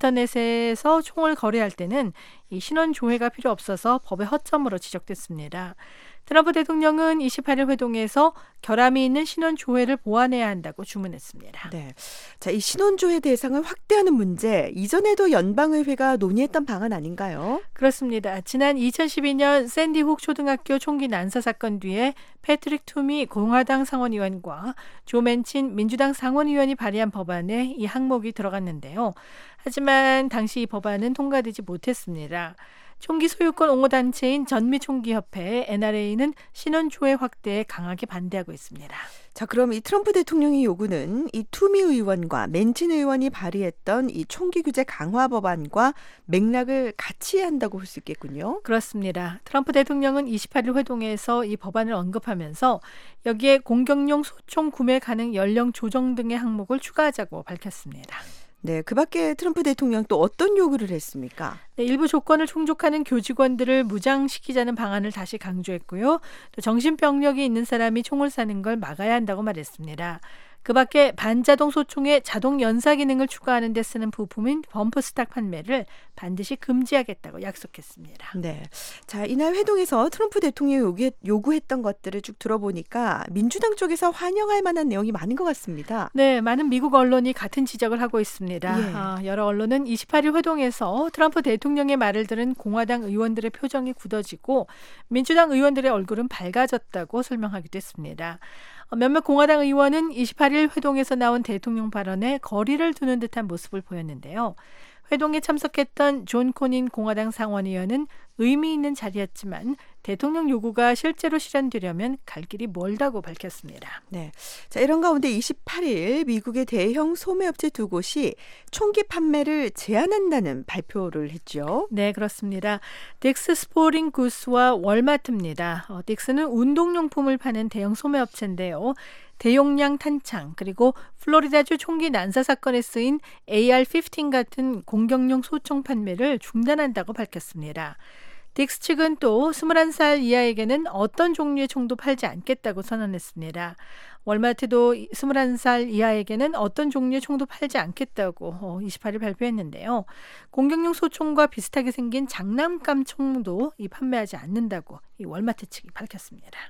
인터넷에서 총을 거래할 때는 이 신원조회가 필요 없어서 법의 허점으로 지적됐습니다. 트럼프 대통령은 28일 회동에서 결함이 있는 신원조회를 보완해야 한다고 주문했습니다. 네, 자, 이 신원조회 대상을 확대하는 문제, 이전에도 연방의회가 논의했던 방안 아닌가요? 그렇습니다. 지난 2012년 샌디 훅 초등학교 총기 난사 사건 뒤에 패트릭 툼이 공화당 상원의원과 조 맨친 민주당 상원의원이 발의한 법안에 이 항목이 들어갔는데요. 하지만 당시 이 법안은 통과되지 못했습니다. 총기 소유권 옹호단체인 전미총기협회 NRA는 신원조회 확대에 강하게 반대하고 있습니다. 자, 그럼 이 트럼프 대통령의 요구는 이 투미 의원과 맨친 의원이 발의했던 이 총기 규제 강화 법안과 맥락을 같이 한다고 볼 수 있겠군요. 그렇습니다. 트럼프 대통령은 28일 회동에서 이 법안을 언급하면서 여기에 공격용 소총 구매 가능 연령 조정 등의 항목을 추가하자고 밝혔습니다. 네, 그 밖에 트럼프 대통령 또 어떤 요구를 했습니까? 네, 일부 조건을 충족하는 교직원들을 무장시키자는 방안을 다시 강조했고요. 또 정신병력이 있는 사람이 총을 사는 걸 막아야 한다고 말했습니다. 그 밖에 반자동 소총에 자동 연사 기능을 추가하는 데 쓰는 부품인 범프 스탁 판매를 반드시 금지하겠다고 약속했습니다. 네, 자, 이날 회동에서 트럼프 대통령이 요구했던 것들을 쭉 들어보니까 민주당 쪽에서 환영할 만한 내용이 많은 것 같습니다. 네, 많은 미국 언론이 같은 지적을 하고 있습니다. 여러 언론은 28일 회동에서 트럼프 대통령의 말을 들은 공화당 의원들의 표정이 굳어지고 민주당 의원들의 얼굴은 밝아졌다고 설명하기도 했습니다. 몇몇 공화당 의원은 28일 회동에서 나온 대통령 발언에 거리를 두는 듯한 모습을 보였는데요. 회동에 참석했던 존 코닌 공화당 상원의원은 의미 있는 자리였지만 대통령 요구가 실제로 실현되려면 갈 길이 멀다고 밝혔습니다. 네, 자, 이런 가운데 28일 미국의 대형 소매업체 두 곳이 총기 판매를 제한한다는 발표를 했죠. 네, 그렇습니다. 딕스 스포링 구스와 월마트입니다. 딕스는 운동용품을 파는 대형 소매업체인데요. 대용량 탄창 그리고 플로리다주 총기 난사 사건에 쓰인 AR-15 같은 공격용 소총 판매를 중단한다고 밝혔습니다. 딕스 측은 또 21살 이하에게는 어떤 종류의 총도 팔지 않겠다고 선언했습니다. 월마트도 21살 이하에게는 어떤 종류의 총도 팔지 않겠다고 28일 발표했는데요. 공격용 소총과 비슷하게 생긴 장난감 총도 판매하지 않는다고 이 월마트 측이 밝혔습니다.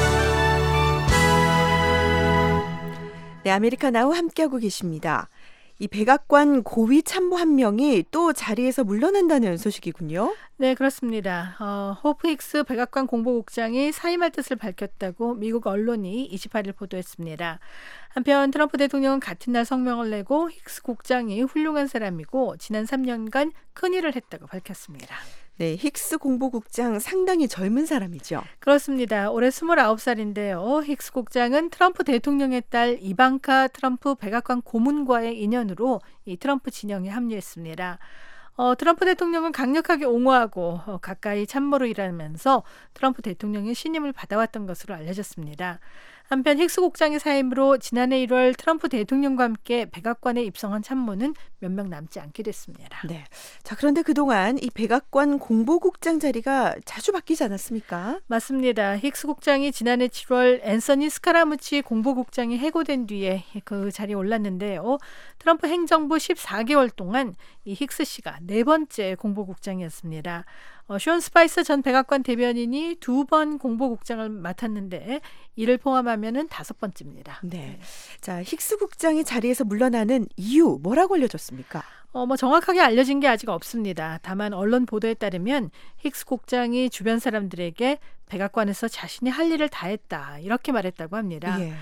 네, 아메리카나우 함께하고 계십니다. 이 백악관 고위 참모 한 명이 또 자리에서 물러난다는 소식이군요. 네, 그렇습니다. 호프 힉스 백악관 공보국장이 사임할 뜻을 밝혔다고 미국 언론이 28일 보도했습니다. 한편 트럼프 대통령은 같은 날 성명을 내고 힉스 국장이 훌륭한 사람이고 지난 3년간 큰일을 했다고 밝혔습니다. 네, 힉스 공보국장 상당히 젊은 사람이죠. 그렇습니다. 올해 29살인데요. 힉스 국장은 트럼프 대통령의 딸 이방카 트럼프 백악관 고문과의 인연으로 이 트럼프 진영에 합류했습니다. 트럼프 대통령은 강력하게 옹호하고 가까이 참모로 일하면서 트럼프 대통령의 신임을 받아왔던 것으로 알려졌습니다. 한편 힉스 국장의 사임으로 지난해 1월 트럼프 대통령과 함께 백악관에 입성한 참모는 몇 명 남지 않게 됐습니다. 네. 자, 그런데 그동안 이 백악관 공보국장 자리가 자주 바뀌지 않았습니까? 맞습니다. 힉스 국장이 지난해 7월 앤서니 스카라무치 공보국장이 해고된 뒤에 그 자리에 올랐는데요. 트럼프 행정부 14개월 동안 이 힉스 씨가 네 번째 공보국장이었습니다. 션 스파이서 전 백악관 대변인이 2번 공보국장을 맡았는데 이를 포함하면은 5번째입니다. 네. 자, 힉스 국장이 자리에서 물러나는 이유 뭐라고 알려졌습니까? 정확하게 알려진 게 아직 없습니다. 다만 언론 보도에 따르면 힉스 국장이 주변 사람들에게 백악관에서 자신이 할 일을 다 했다 이렇게 말했다고 합니다. 예.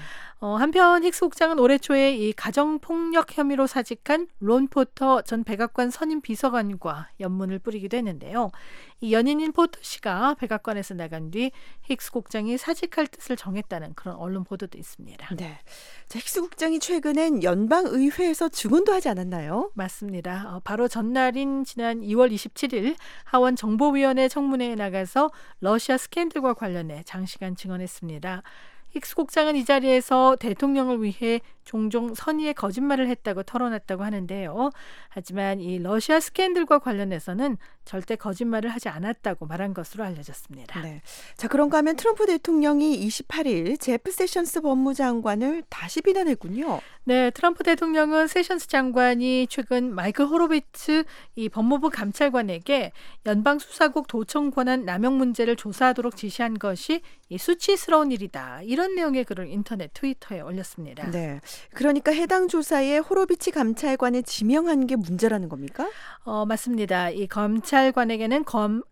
한편 힉스 국장은 올해 초에 이 가정폭력 혐의로 사직한 론 포터 전 백악관 선임 비서관과 연문을 뿌리기도 했는데요. 이 연인인 포터 씨가 백악관에서 나간 뒤 힉스 국장이 사직할 뜻을 정했다는 그런 언론 보도도 있습니다. 네. 자, 힉스 국장이 최근엔 연방의회에서 증언도 하지 않았나요? 맞습니다. 바로 전날인 지난 2월 27일 하원 정보위원회 청문회에 나가서 러시아 스캔들과 관련해 장시간 증언했습니다. 힉스 국장은 이 자리에서 대통령을 위해 종종 선의의 거짓말을 했다고 털어놨다고 하는데요. 하지만 이 러시아 스캔들과 관련해서는 절대 거짓말을 하지 않았다고 말한 것으로 알려졌습니다. 네. 자, 그런가 하면 트럼프 대통령이 28일 제프 세션스 법무장관을 다시 비난했군요. 네, 트럼프 대통령은 세션스 장관이 최근 마이클 호로비츠 이 법무부 감찰관에게 연방수사국 도청 권한 남용 문제를 조사하도록 지시한 것이 이 수치스러운 일이다. 이런 내용의 글을 인터넷 트위터에 올렸습니다. 네. 그러니까 해당 조사에 호로비치 감찰관을 지명한 게 문제라는 겁니까? 맞습니다. 이 검찰관에게는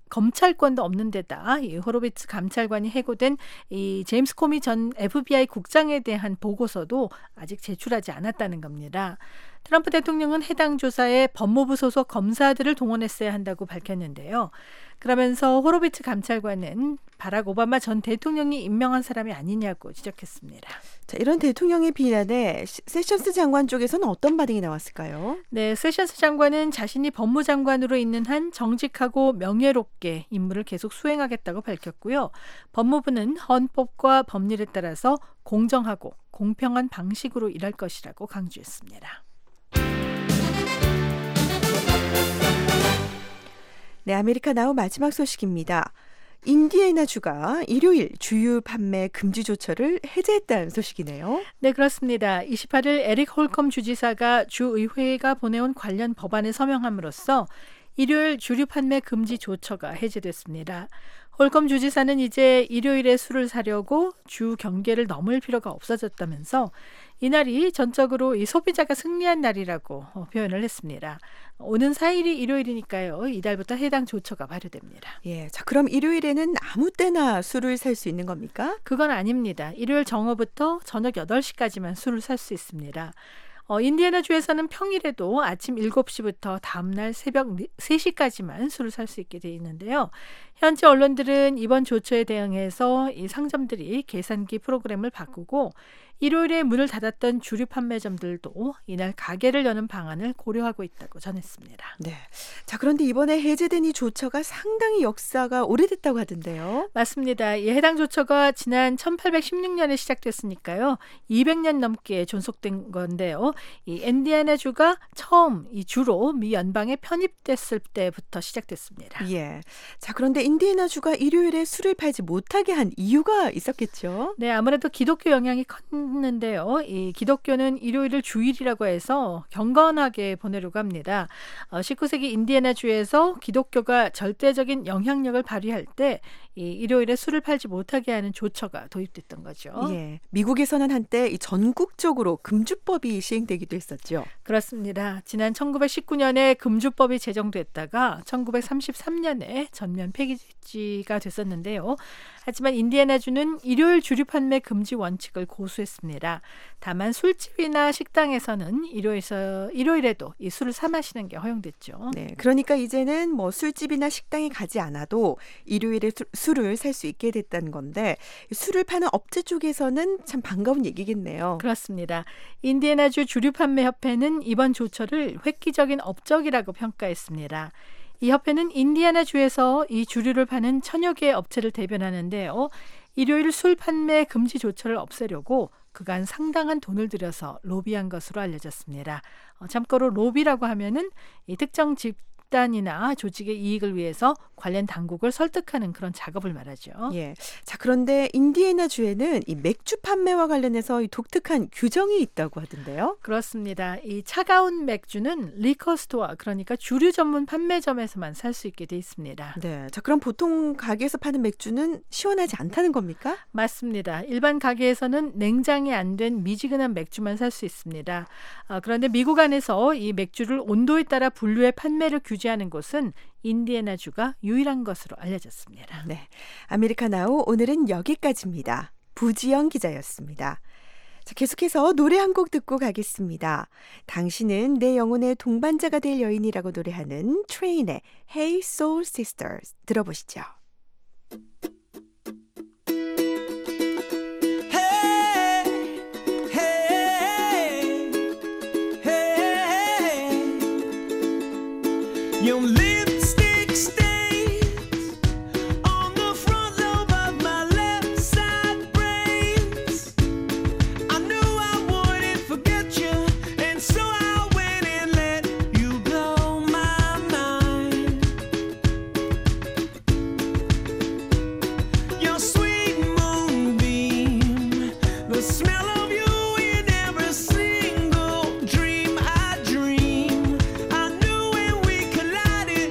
검찰권도 없는 데다 이 호로비츠 감찰관이 해고된 이 제임스 코미 전 FBI 국장에 대한 보고서도 아직 제출하지 않았다는 겁니다. 트럼프 대통령은 해당 조사에 법무부 소속 검사들을 동원했어야 한다고 밝혔는데요. 그러면서 호로비츠 감찰관은 바락 오바마 전 대통령이 임명한 사람이 아니냐고 지적했습니다. 자, 이런 대통령의 비난에 세션스 장관 쪽에서는 어떤 반응이 나왔을까요? 네, 세션스 장관은 자신이 법무장관으로 있는 한 정직하고 명예롭게 임무를 계속 수행하겠다고 밝혔고요. 법무부는 헌법과 법률에 따라서 공정하고 공평한 방식으로 일할 것이라고 강조했습니다. 네, 아메리카 나우 마지막 소식입니다. 인디애나주가 일요일 주유 판매 금지 조처를 해제했다는 소식이네요. 네, 그렇습니다. 28일 에릭 홀컴 주지사가 주의회가 보내온 관련 법안에 서명함으로써 일요일 주류 판매 금지 조처가 해제됐습니다. 홀컴 주지사는 이제 일요일에 술을 사려고 주 경계를 넘을 필요가 없어졌다면서 이날이 전적으로 이 소비자가 승리한 날이라고 표현을 했습니다. 오는 4일이 일요일이니까요. 이달부터 해당 조처가 발효됩니다. 예, 자, 그럼 일요일에는 아무 때나 술을 살 수 있는 겁니까? 그건 아닙니다. 일요일 정오부터 저녁 8시까지만 술을 살 수 있습니다. 인디애나주에서는 평일에도 아침 7시부터 다음날 새벽 3시까지만 술을 살 수 있게 돼 있는데요. 현지 언론들은 이번 조처에 대응해서 이 상점들이 계산기 프로그램을 바꾸고 일요일에 문을 닫았던 주류 판매점들도 이날 가게를 여는 방안을 고려하고 있다고 전했습니다. 네. 자, 그런데 이번에 해제된 이 조처가 상당히 역사가 오래됐다고 하던데요. 맞습니다. 이 해당 조처가 지난 1816년에 시작됐으니까요. 200년 넘게 존속된 건데요. 이 인디애나주가 처음 이 주로 미 연방에 편입됐을 때부터 시작됐습니다. 예. 자, 그런데 인디애나주가 일요일에 술을 팔지 못하게 한 이유가 있었겠죠? 네, 아무래도 기독교 영향이 컸는데요. 이 기독교는 일요일을 주일이라고 해서 경건하게 보내려고 합니다. 19세기 인디애나주에서 기독교가 절대적인 영향력을 발휘할 때 이 일요일에 술을 팔지 못하게 하는 조처가 도입됐던 거죠. 예, 미국에서는 한때 이 전국적으로 금주법이 시행되기도 했었죠. 그렇습니다. 지난 1919년에 금주법이 제정됐다가 1933년에 전면 폐지가 됐었는데요. 하지만 인디애나주는 일요일 주류 판매 금지 원칙을 고수했습니다. 다만 술집이나 식당에서는 일요일에도 이 술을 사 마시는 게 허용됐죠. 네, 그러니까 이제는 뭐 술집이나 식당에 가지 않아도 일요일에 술을 살 수 있게 됐다는 건데 술을 파는 업체 쪽에서는 참 반가운 얘기겠네요. 그렇습니다. 인디애나주 주류 판매 협회는 이번 조처를 획기적인 업적이라고 평가했습니다. 이 협회는 인디애나주에서 이 주류를 파는 천여 개의 업체를 대변하는데요. 일요일 술 판매 금지 조처를 없애려고 그간 상당한 돈을 들여서 로비한 것으로 알려졌습니다. 참고로 로비라고 하면은 이 특정 집단이나 조직의 이익을 위해서 관련 당국을 설득하는 그런 작업을 말하죠. 예. 자, 그런데 인디애나주에는 이 맥주 판매와 관련해서 이 독특한 규정이 있다고 하던데요. 그렇습니다. 이 차가운 맥주는 리커스토어, 그러니까 주류 전문 판매점에서만 살 수 있게 돼 있습니다. 네. 자, 그럼 보통 가게에서 파는 맥주는 시원하지 않다는 겁니까? 맞습니다. 일반 가게에서는 냉장이 안 된 미지근한 맥주만 살 수 있습니다. 그런데 미국 안에서 이 맥주를 온도에 따라 분류해 판매를 규제하는 곳은 인디애나주가 유일한 것으로 알려졌습니다. 네, 아메리카나우 오늘은 여기까지입니다. 부지영 기자였습니다. 자, 계속해서 노래 한 곡 듣고 가겠습니다. 당신은 내 영혼의 동반자가 될 여인이라고 노래하는 트레인의 Hey Soul Sisters 들어보시죠. Your lipstick stains on the front lobe of my left side brains. I knew I wouldn't forget you, and so I went and let you blow my mind. Your sweet moonbeam, the smell of you in every single dream I dream. I knew when we collided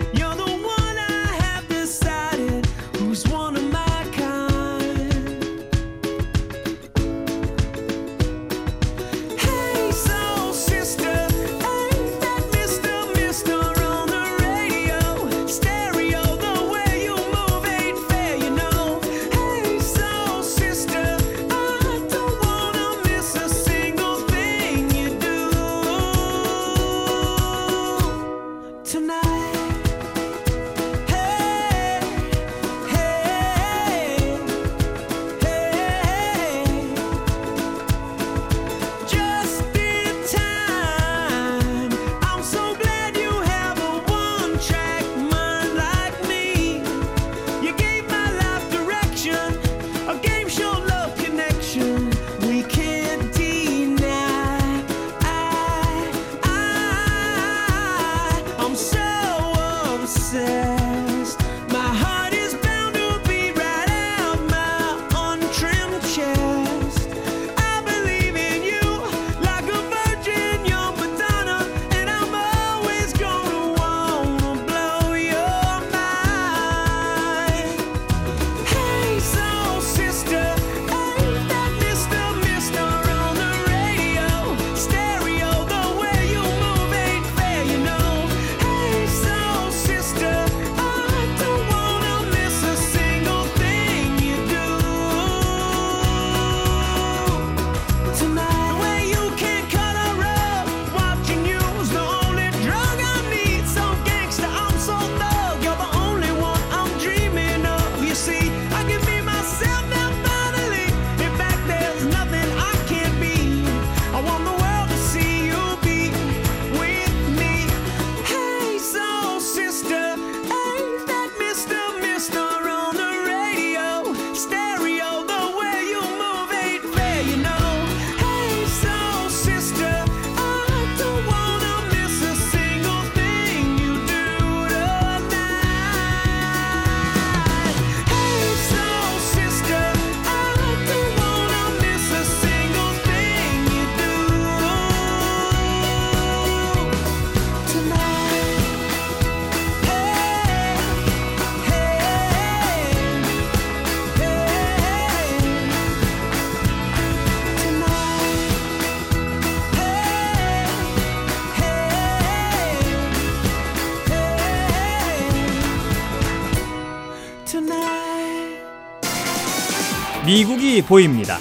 미국이 보입니다.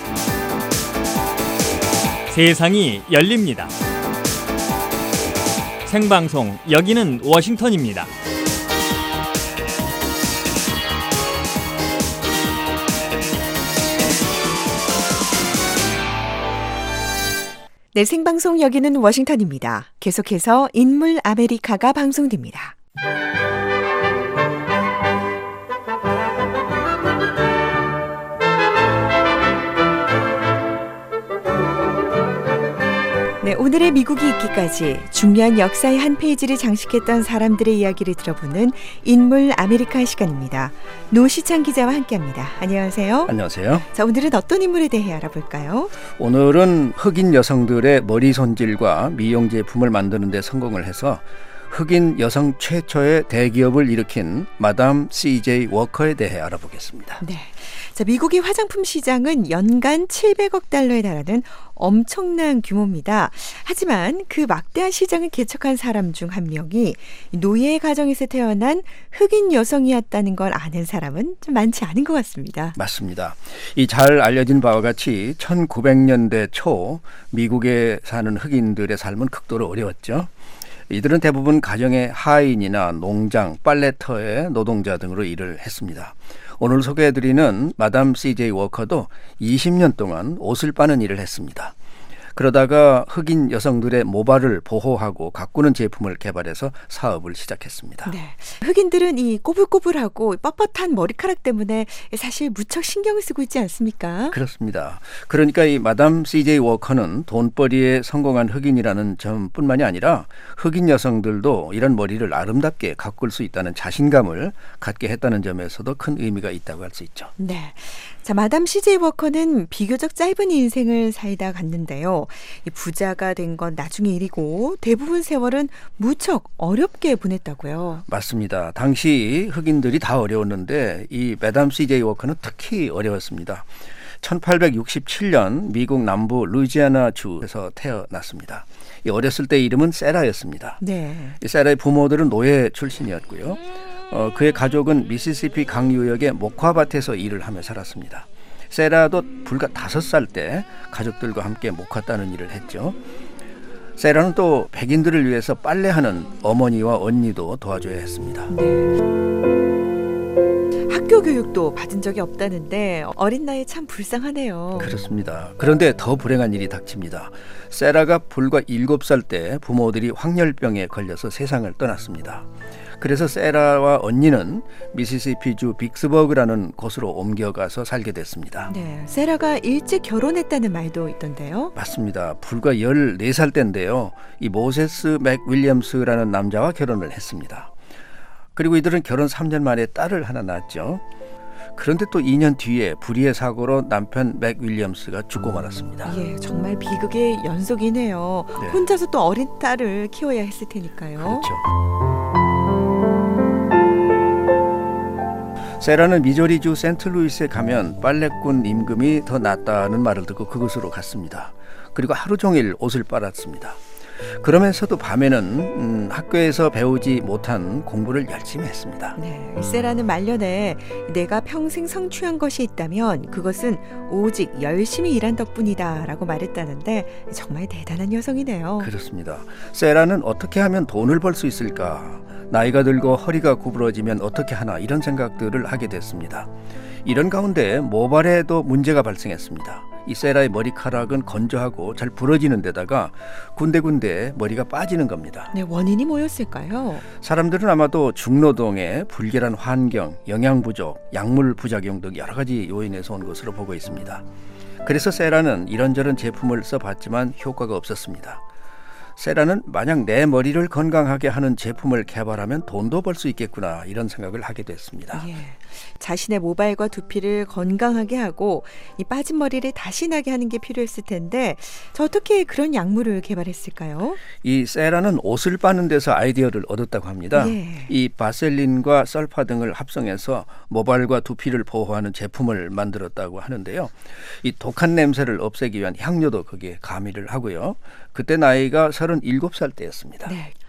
세상이 열립니다. 생방송 여기는 워싱턴입니다. 네, 생방송 여기는 워싱턴입니다. 계속해서 인물 아메리카가 방송됩니다. 네, 오늘의 미국이 있기까지 중요한 역사의 한 페이지를 장식했던 사람들의 이야기를 들어보는 인물 아메리카 시간입니다. 노시창 기자와 함께합니다. 안녕하세요. 안녕하세요. 자, 오늘은 어떤 인물에 대해 알아볼까요? 오늘은 흑인 여성들의 머리 손질과 미용 제품을 만드는 데 성공을 해서 흑인 여성 최초의 대기업을 일으킨 마담 C.J. 워커에 대해 알아보겠습니다. 네. 자, 미국의 화장품 시장은 연간 700억 달러에 달하는 엄청난 규모입니다. 하지만 그 막대한 시장을 개척한 사람 중 한 명이 노예 가정에서 태어난 흑인 여성이었다는 걸 아는 사람은 좀 많지 않은 것 같습니다. 맞습니다. 이 잘 알려진 바와 같이 1900년대 초 미국에 사는 흑인들의 삶은 극도로 어려웠죠. 이들은 대부분 가정의 하인이나 농장, 빨래터의 노동자 등으로 일을 했습니다. 오늘 소개해드리는 마담 C.J. 워커도 20년 동안 옷을 빠는 일을 했습니다. 그러다가 흑인 여성들의 모발을 보호하고 가꾸는 제품을 개발해서 사업을 시작했습니다. 네. 흑인들은 이 꼬불꼬불하고 뻣뻣한 머리카락 때문에 사실 무척 신경을 쓰고 있지 않습니까? 그렇습니다. 그러니까 이 마담 C.J. 워커는 돈벌이에 성공한 흑인이라는 점뿐만이 아니라 흑인 여성들도 이런 머리를 아름답게 가꿀 수 있다는 자신감을 갖게 했다는 점에서도 큰 의미가 있다고 할 수 있죠. 네. 자, 마담 C.J. 워커는 비교적 짧은 인생을 살다 갔는데요. 이 부자가 된 건 나중의 일이고 대부분 세월은 무척 어렵게 보냈다고요. 맞습니다. 당시 흑인들이 다 어려웠는데 이 마담 C.J. 워커는 특히 어려웠습니다. 1867년 미국 남부 루이지애나 주에서 태어났습니다. 이 어렸을 때 이름은 세라였습니다. 네. 이 세라의 부모들은 노예 출신이었고요. 그의 가족은 미시시피 강유역의 목화밭에서 일을 하며 살았습니다. 세라도 불과 5살 때 가족들과 함께 목화 따는 일을 했죠. 세라는 또 백인들을 위해서 빨래하는 어머니와 언니도 도와줘야 했습니다. 네. 학교 교육도 받은 적이 없다는데 어린 나이에 참 불쌍하네요. 그렇습니다. 그런데 더 불행한 일이 닥칩니다. 세라가 불과 7살 때 부모들이 황열병에 걸려서 세상을 떠났습니다. 그래서 세라와 언니는 미시시피주 빅스버그라는 곳으로 옮겨가서 살게 됐습니다. 네, 세라가 일찍 결혼했다는 말도 있던데요. 맞습니다. 불과 14살 때인데요. 이 모세스 맥 윌리엄스라는 남자와 결혼을 했습니다. 그리고 이들은 결혼 3년 만에 딸을 하나 낳았죠. 그런데 또 2년 뒤에 불의의 사고로 남편 맥 윌리엄스가 죽고 말았습니다. 예, 정말 비극의 연속이네요. 네. 혼자서 또 어린 딸을 키워야 했을 테니까요. 그렇죠. 세라는 미조리주 센트루이스에 가면 빨래꾼 임금이 더 낫다는 말을 듣고 그곳으로 갔습니다. 그리고 하루 종일 옷을 빨았습니다. 그러면서도 밤에는 학교에서 배우지 못한 공부를 열심히 했습니다. 네, 세라는 말년에 내가 평생 성취한 것이 있다면 그것은 오직 열심히 일한 덕분이다라고 말했다는데 정말 대단한 여성이네요. 그렇습니다. 세라는 어떻게 하면 돈을 벌 수 있을까? 나이가 들고 허리가 구부러지면 어떻게 하나 이런 생각들을 하게 됐습니다. 이런 가운데 모발에도 문제가 발생했습니다. 이 세라의 머리카락은 건조하고 잘 부러지는 데다가 군데군데 머리가 빠지는 겁니다. 네, 원인이 뭐였을까요? 사람들은 아마도 중노동의 불결한 환경, 영양 부족, 약물 부작용 등 여러 가지 요인에서 온 것으로 보고 있습니다. 그래서 세라는 이런저런 제품을 써봤지만 효과가 없었습니다. 세라는 만약 내 머리를 건강하게 하는 제품을 개발하면 돈도 벌 수 있겠구나 이런 생각을 하게 됐습니다. 예, 자신의 모발과 두피를 건강하게 하고 이 빠진 머리를 다시 나게 하는 게 필요했을 텐데 저 어떻게 그런 약물을 개발했을까요? 이 세라는 옷을 빠는 데서 아이디어를 얻었다고 합니다. 예. 이 바셀린과 썰파 등을 합성해서 모발과 두피를 보호하는 제품을 만들었다고 하는데요. 이 독한 냄새를 없애기 위한 향료도 거기에 가미를 하고요. 그때 나이가 37살 때였습니다. 네.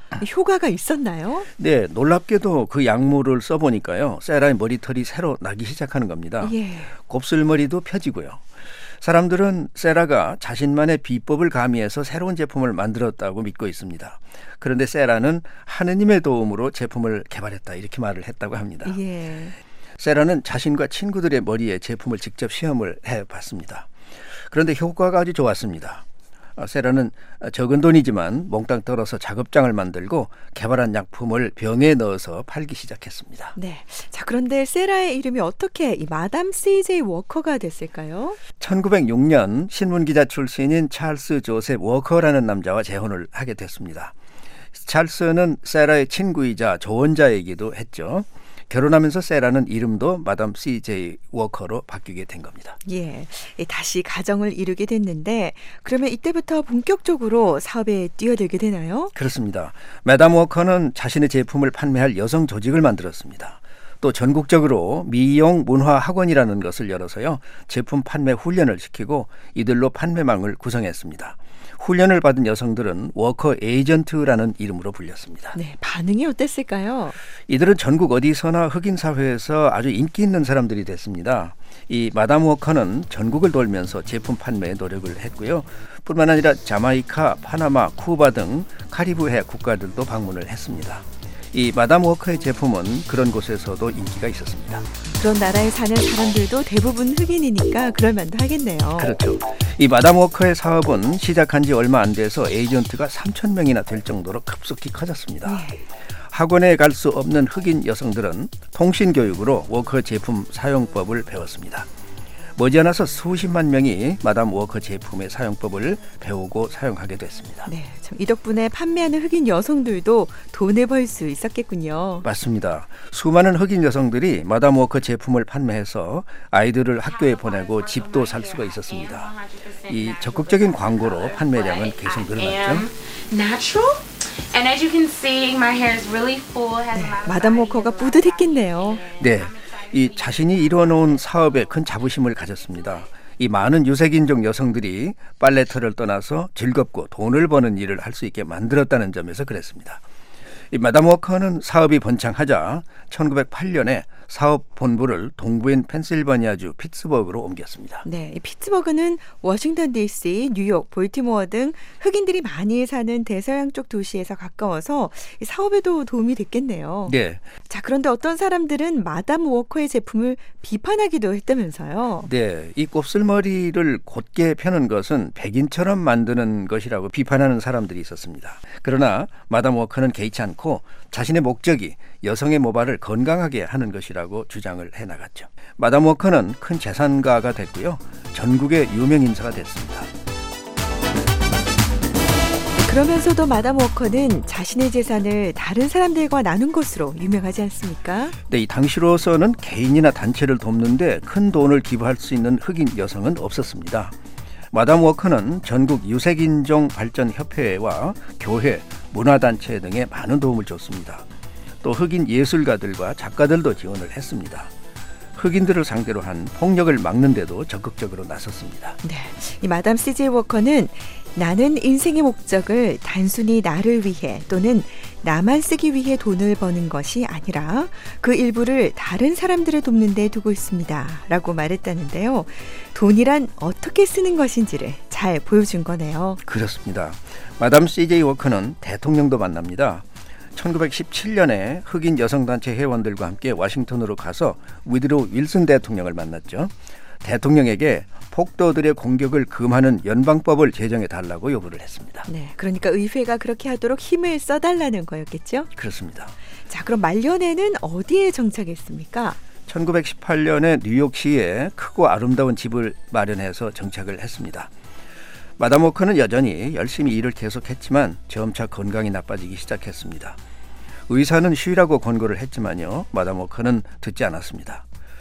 효과가 있었나요? 네, 놀랍게도 그 약물을 써보니까요. 세라의 머리털이 새로 나기 시작하는 겁니다. 예. 곱슬머리도 펴지고요. 사람들은 세라가 자신만의 비법을 가미해서 새로운 제품을 만들었다고 믿고 있습니다. 그런데 세라는 하느님의 도움으로 제품을 개발했다 이렇게 말을 했다고 합니다. 예. 세라는 자신과 친구들의 머리에 제품을 직접 시험을 해봤습니다. 그런데 효과가 아주 좋았습니다. 세라는 적은 돈이지만 몽땅 떨어서 작업장을 만들고 개발한 약품을 병에 넣어서 팔기 시작했습니다. 네. 자, 그런데 세라의 이름이 어떻게 이 마담 CJ 워커가 됐을까요? 1906년 신문기자 출신인 찰스 조셉 워커라는 남자와 재혼을 하게 됐습니다. 찰스는 세라의 친구이자 조언자이기도 했죠. 결혼하면서 세라는 이름도 마담 CJ 워커로 바뀌게 된 겁니다. 예, 다시 가정을 이루게 됐는데 그러면 이때부터 본격적으로 사업에 뛰어들게 되나요? 그렇습니다. 마담 워커는 자신의 제품을 판매할 여성 조직을 만들었습니다. 또 전국적으로 미용 문화 학원이라는 것을 열어서요. 제품 판매 훈련을 시키고 이들로 판매망을 구성했습니다. 훈련을 받은 여성들은 워커 에이전트라는 이름으로 불렸습니다. 네, 반응이 어땠을까요? 이들은 전국 어디서나 흑인 사회에서 아주 인기 있는 사람들이 됐습니다. 이 마담 워커는 전국을 돌면서 제품 판매에 노력을 했고요. 뿐만 아니라 자마이카, 파나마, 쿠바 등 카리브해 국가들도 방문을 했습니다. 이 마담 워커의 제품은 그런 곳에서도 인기가 있었습니다. 그런 나라에 사는 사람들도 대부분 흑인이니까 그럴 만도 하겠네요. 그렇죠. 이 마담 워커의 사업은 시작한 지 얼마 안 돼서 에이전트가 3,000명이나 될 정도로 급속히 커졌습니다. 학원에 갈 수 없는 흑인 여성들은 통신교육으로 워커 제품 사용법을 배웠습니다. 머지않아서 수십만 명이 마담 워커 제품의 사용법을 배우고 사용하게 됐습니다. 네, 이 덕분에 판매하는 흑인 여성들도 돈을 벌 수 있었겠군요. 맞습니다. 수많은 흑인 여성들이 마담 워커 제품을 판매해서 아이들을 학교에 보내고 집도 살 수가 있었습니다. 이 적극적인 광고로 판매량은 계속 늘어났죠. 마담 워커가 뿌듯했겠네요. 네. 이 자신이 이뤄놓은 사업에 큰 자부심을 가졌습니다. 이 많은 유색인종 여성들이 빨래터를 떠나서 즐겁고 돈을 버는 일을 할 수 있게 만들었다는 점에서 그랬습니다. 이 마담 워커는 사업이 번창하자 1908년에 사업 본부를 동부인 펜실바니아주 피츠버그로 옮겼습니다. 네, 이 피츠버그는 워싱턴 DC, 뉴욕, 볼티모어 등 흑인들이 많이 사는 대서양 쪽 도시에서 가까워서 이 사업에도 도움이 됐겠네요. 네. 자, 그런데 어떤 사람들은 마담 워커의 제품을 비판하기도 했다면서요. 네, 이 곱슬머리를 곧게 펴는 것은 백인처럼 만드는 것이라고 비판하는 사람들이 있었습니다. 그러나 마담 워커는 개의치 않고 자신의 목적이 여성의 모발을 건강하게 하는 것이라고 주장을 해나갔죠. 마담 워커는 큰 재산가가 됐고요. 전국의 유명 인사가 됐습니다. 그러면서도 마담 워커는 자신의 재산을 다른 사람들과 나눈 것으로 유명하지 않습니까? 네, 이 당시로서는 개인이나 단체를 돕는데 큰 돈을 기부할 수 있는 흑인 여성은 없었습니다. 마담 워커는 전국 유색인종 발전협회와 교회, 문화단체 등에 많은 도움을 줬습니다. 또 흑인 예술가들과 작가들도 지원을 했습니다. 흑인들을 상대로 한 폭력을 막는 데도 적극적으로 나섰습니다. 네, 이 마담 CJ 워커는 나는 인생의 목적을 단순히 나를 위해 또는 나만 쓰기 위해 돈을 버는 것이 아니라 그 일부를 다른 사람들을 돕는 데 두고 있습니다 라고 말했다는데요. 돈이란 어떻게 쓰는 것인지를 잘 보여준 거네요. 그렇습니다. 마담 CJ 워커는 대통령도 만납니다. 1917년에 흑인 여성단체 회원들과 함께 워싱턴으로 가서 위드로 윌슨 대통령을 만났죠. 대통령에게 폭도들의 공격을 금하는 연방법을 제정해 달라고 요구를 했습니다. 네, 그러니까 의회가 그렇게 하도록 힘을 써달라는 거였겠죠? 그렇습니다. 자, 그럼 말년에는 어디에 정착했습니까? 1918년에 뉴욕시에 크고 아름다운 집을 마련해서 정착을 했습니다. 마담 워커는 여전히 열심히 일을 계속했지만 점차 건강이 나빠지기 시작했습니다. 의사는 쉬라고 권고를 했지만요. 마담 워커는 듣지 않았습니다.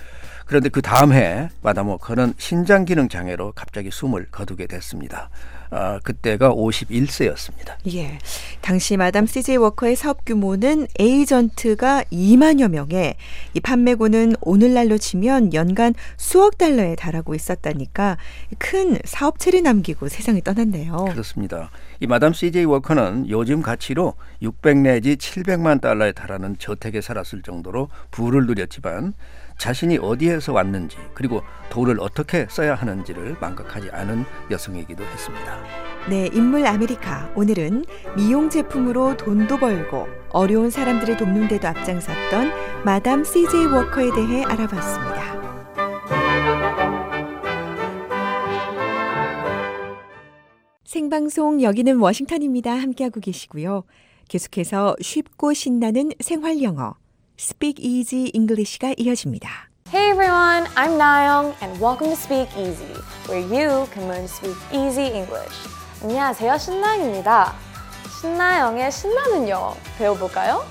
그런데 그 다음 해 마담 워커는 신장 기능 장애로 갑자기 숨을 거두게 됐습니다. 그때가 51세였습니다. 예, 당시 마담 CJ 워커의 사업 규모는 에이전트가 2만여 명에 이 판매고는 오늘날로 치면 연간 수억 달러에 달하고 있었다니까 큰 사업체를 남기고 세상을 떠났네요. 그렇습니다. 이 마담 CJ 워커는 요즘 가치로 600 내지 700만 달러에 달하는 저택에 살았을 정도로 부를 누렸지만 자신이 어디에서 왔는지 그리고 돈을 어떻게 써야 하는지를 망각하지 않은 여성이기도 했습니다. 네, 인물 아메리카. 오늘은 미용 제품으로 돈도 벌고 어려운 사람들을 돕는 데도 앞장섰던 마담 CJ 워커에 대해 알아봤습니다. 생방송 여기는 워싱턴입니다. 함께하고 계시고요. 계속해서 쉽고 신나는 생활 영어 Speak Easy English가 이어집니다. Hey everyone, I'm Nayoung and welcome to Speak Easy, where you can learn to speak easy English. 안녕하세요, 신나영입니다. 신나영의 신나는 영어 배워볼까요?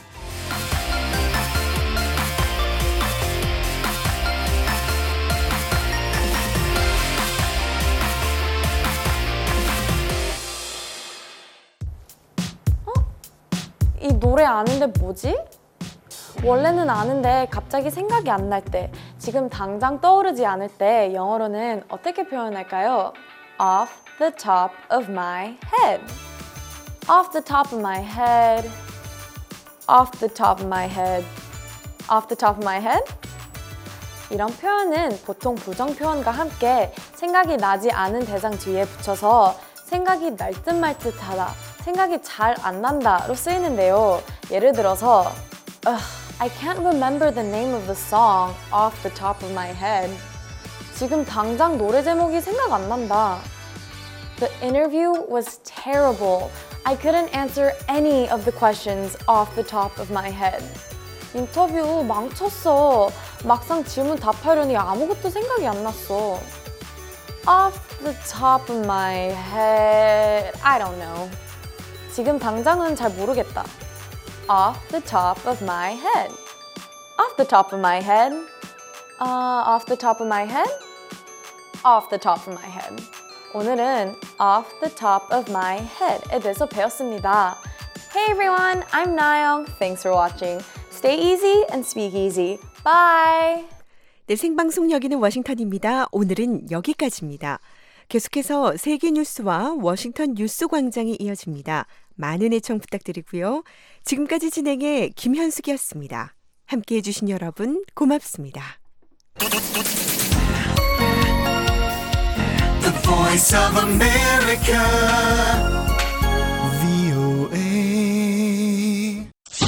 이 노래 아는데 뭐지? 원래는 아는데 갑자기 생각이 안 날 때, 지금 당장 떠오르지 않을 때 영어로는 어떻게 표현할까요? Off the top of my head. Off the top of my head. Off the top of my head. Off the top of my head. 이런 표현은 보통 부정 표현과 함께 생각이 나지 않은 대상 뒤에 붙여서 생각이 날 듯 말 듯하다, 생각이 잘 안 난다로 쓰이는데요. 예를 들어서 I can't remember the name of the song off the top of my head. 지금 당장 노래 제목이 생각 안 난다. The interview was terrible. I couldn't answer any of the questions off the top of my head. 인터뷰 망쳤어. 막상 질문 답하려니 아무것도 생각이 안 났어. Off the top of my head, I don't know. 지금 당장은 잘 모르겠다. Off the top of my head. Off the top of my head. Off the top of my head. Off the top of my head. 오늘은 off the top of my head에 대해서 배웠습니다. Hey everyone, I'm Nayoung. Thanks for watching. Stay easy and speak easy. Bye. 네, 생방송 여기는 워싱턴입니다. 오늘은 여기까지입니다. 계속해서 세계 뉴스와 워싱턴 뉴스 광장이 이어집니다. 많은 애청 부탁드리고요. 지금까지 진행의 김현숙이었습니다. 함께해 주신 여러분 고맙습니다. The Voice of America, VOA.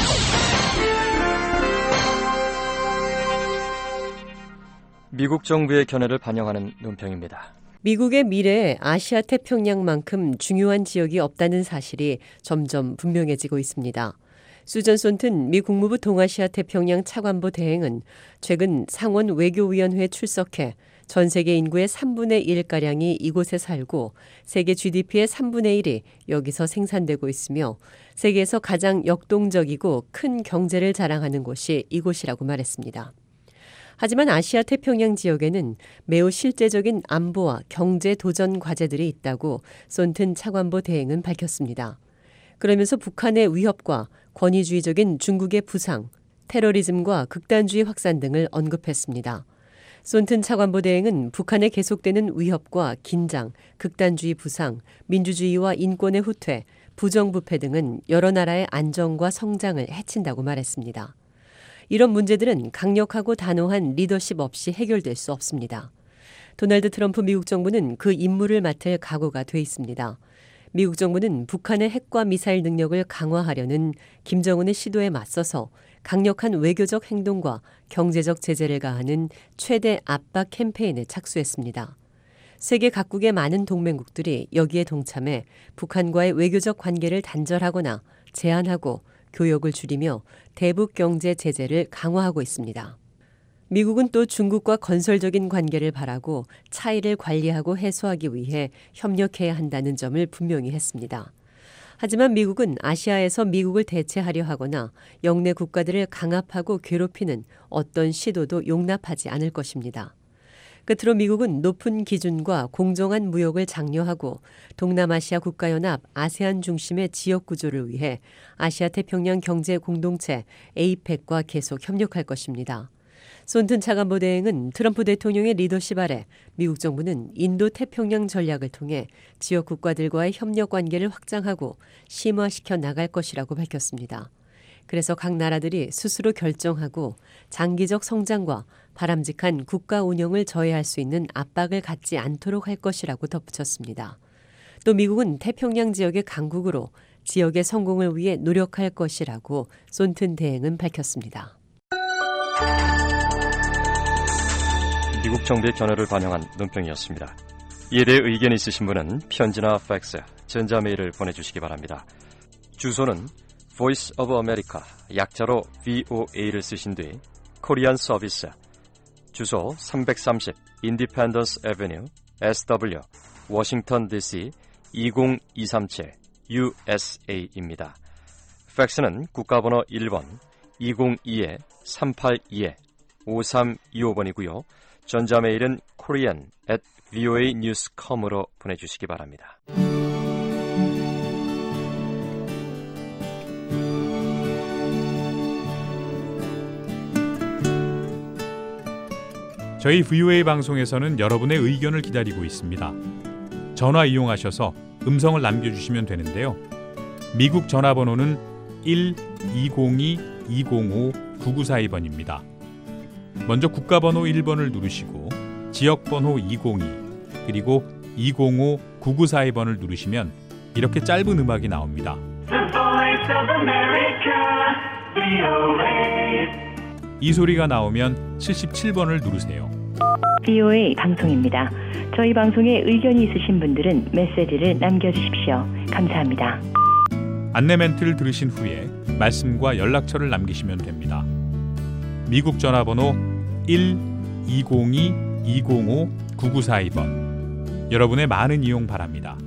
미국 정부의 견해를 반영하는 논평입니다. 미국의 미래에 아시아 태평양만큼 중요한 지역이 없다는 사실이 점점 분명해지고 있습니다. 수전 손튼 미 국무부 동아시아 태평양 차관보 대행은 최근 상원 외교위원회에 출석해 전 세계 인구의 3분의 1가량이 이곳에 살고 세계 GDP의 3분의 1이 여기서 생산되고 있으며 세계에서 가장 역동적이고 큰 경제를 자랑하는 곳이 이곳이라고 말했습니다. 하지만 아시아 태평양 지역에는 매우 실제적인 안보와 경제 도전 과제들이 있다고 손튼 차관보 대행은 밝혔습니다. 그러면서 북한의 위협과 권위주의적인 중국의 부상, 테러리즘과 극단주의 확산 등을 언급했습니다. 손튼 차관보 대행은 북한의 계속되는 위협과 긴장, 극단주의 부상, 민주주의와 인권의 후퇴, 부정부패 등은 여러 나라의 안정과 성장을 해친다고 말했습니다. 이런 문제들은 강력하고 단호한 리더십 없이 해결될 수 없습니다. 도널드 트럼프 미국 정부는 그 임무를 맡을 각오가 돼 있습니다. 미국 정부는 북한의 핵과 미사일 능력을 강화하려는 김정은의 시도에 맞서서 강력한 외교적 행동과 경제적 제재를 가하는 최대 압박 캠페인에 착수했습니다. 세계 각국의 많은 동맹국들이 여기에 동참해 북한과의 외교적 관계를 단절하거나 제한하고 교역을 줄이며 대북 경제 제재를 강화하고 있습니다. 미국은 또 중국과 건설적인 관계를 바라고 차이를 관리하고 해소하기 위해 협력해야 한다는 점을 분명히 했습니다. 하지만 미국은 아시아에서 미국을 대체하려 하거나 영내 국가들을 강압하고 괴롭히는 어떤 시도도 용납하지 않을 것입니다. 끝으로 미국은 높은 기준과 공정한 무역을 장려하고 동남아시아 국가연합 아세안 중심의 지역 구조를 위해 아시아 태평양 경제 공동체 APEC과 계속 협력할 것입니다. 손튼 차관보 대행은 트럼프 대통령의 리더십 아래 미국 정부는 인도 태평양 전략을 통해 지역 국가들과의 협력 관계를 확장하고 심화시켜 나갈 것이라고 밝혔습니다. 그래서 각 나라들이 스스로 결정하고 장기적 성장과 바람직한 국가 운영을 저해할 수 있는 압박을 갖지 않도록 할 것이라고 덧붙였습니다. 또 미국은 태평양 지역의 강국으로 지역의 성공을 위해 노력할 것이라고 손튼 대행은 밝혔습니다. 미국 정부의 견해를 반영한 논평이었습니다. 이에 대해 의견이 있으신 분은 편지나 팩스, 전자메일을 보내주시기 바랍니다. 주소는 Voice of America, 약자로 VOA를 쓰신 뒤 코리안 서비스, 주소 330 Independence Avenue, SW, 워싱턴 DC 20237 USA입니다. 팩스는 국가번호 1번 202-382-5325번이고요. 전자메일은 korean@voanews.com으로 보내주시기 바랍니다. 저희 VOA 방송에서는 여러분의 의견을 기다리고 있습니다. 전화 이용하셔서 음성을 남겨주시면 되는데요. 미국 전화번호는 1-202-205-9942번입니다. 먼저 국가번호 1번을 누르시고 지역번호 202 그리고 205-9942번을 누르시면 이렇게 짧은 음악이 나옵니다. 이 소리가 나오면 77번을 누르세요. VOA 방송입니다. 저희 방송에 의견이 있으신 분들은 메시지를 남겨주십시오. 감사합니다. 안내 멘트를 들으신 후에 말씀과 연락처를 남기시면 됩니다. 미국 전화번호 1-202-205-9942번. 여러분의 많은 이용 바랍니다.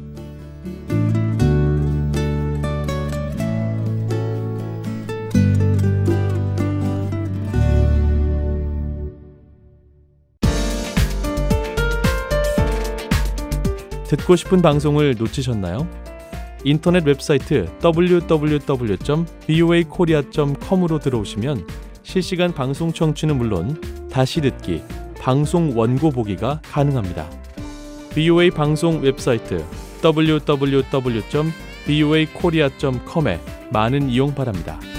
듣고 싶은 방송을 놓치셨나요? 인터넷 웹사이트 www.voakorea.com으로 들어오시면 실시간 방송 청취는 물론 다시 듣기, 방송 원고 보기가 가능합니다. VOA 방송 웹사이트 www.voakorea.com에 많은 이용 바랍니다.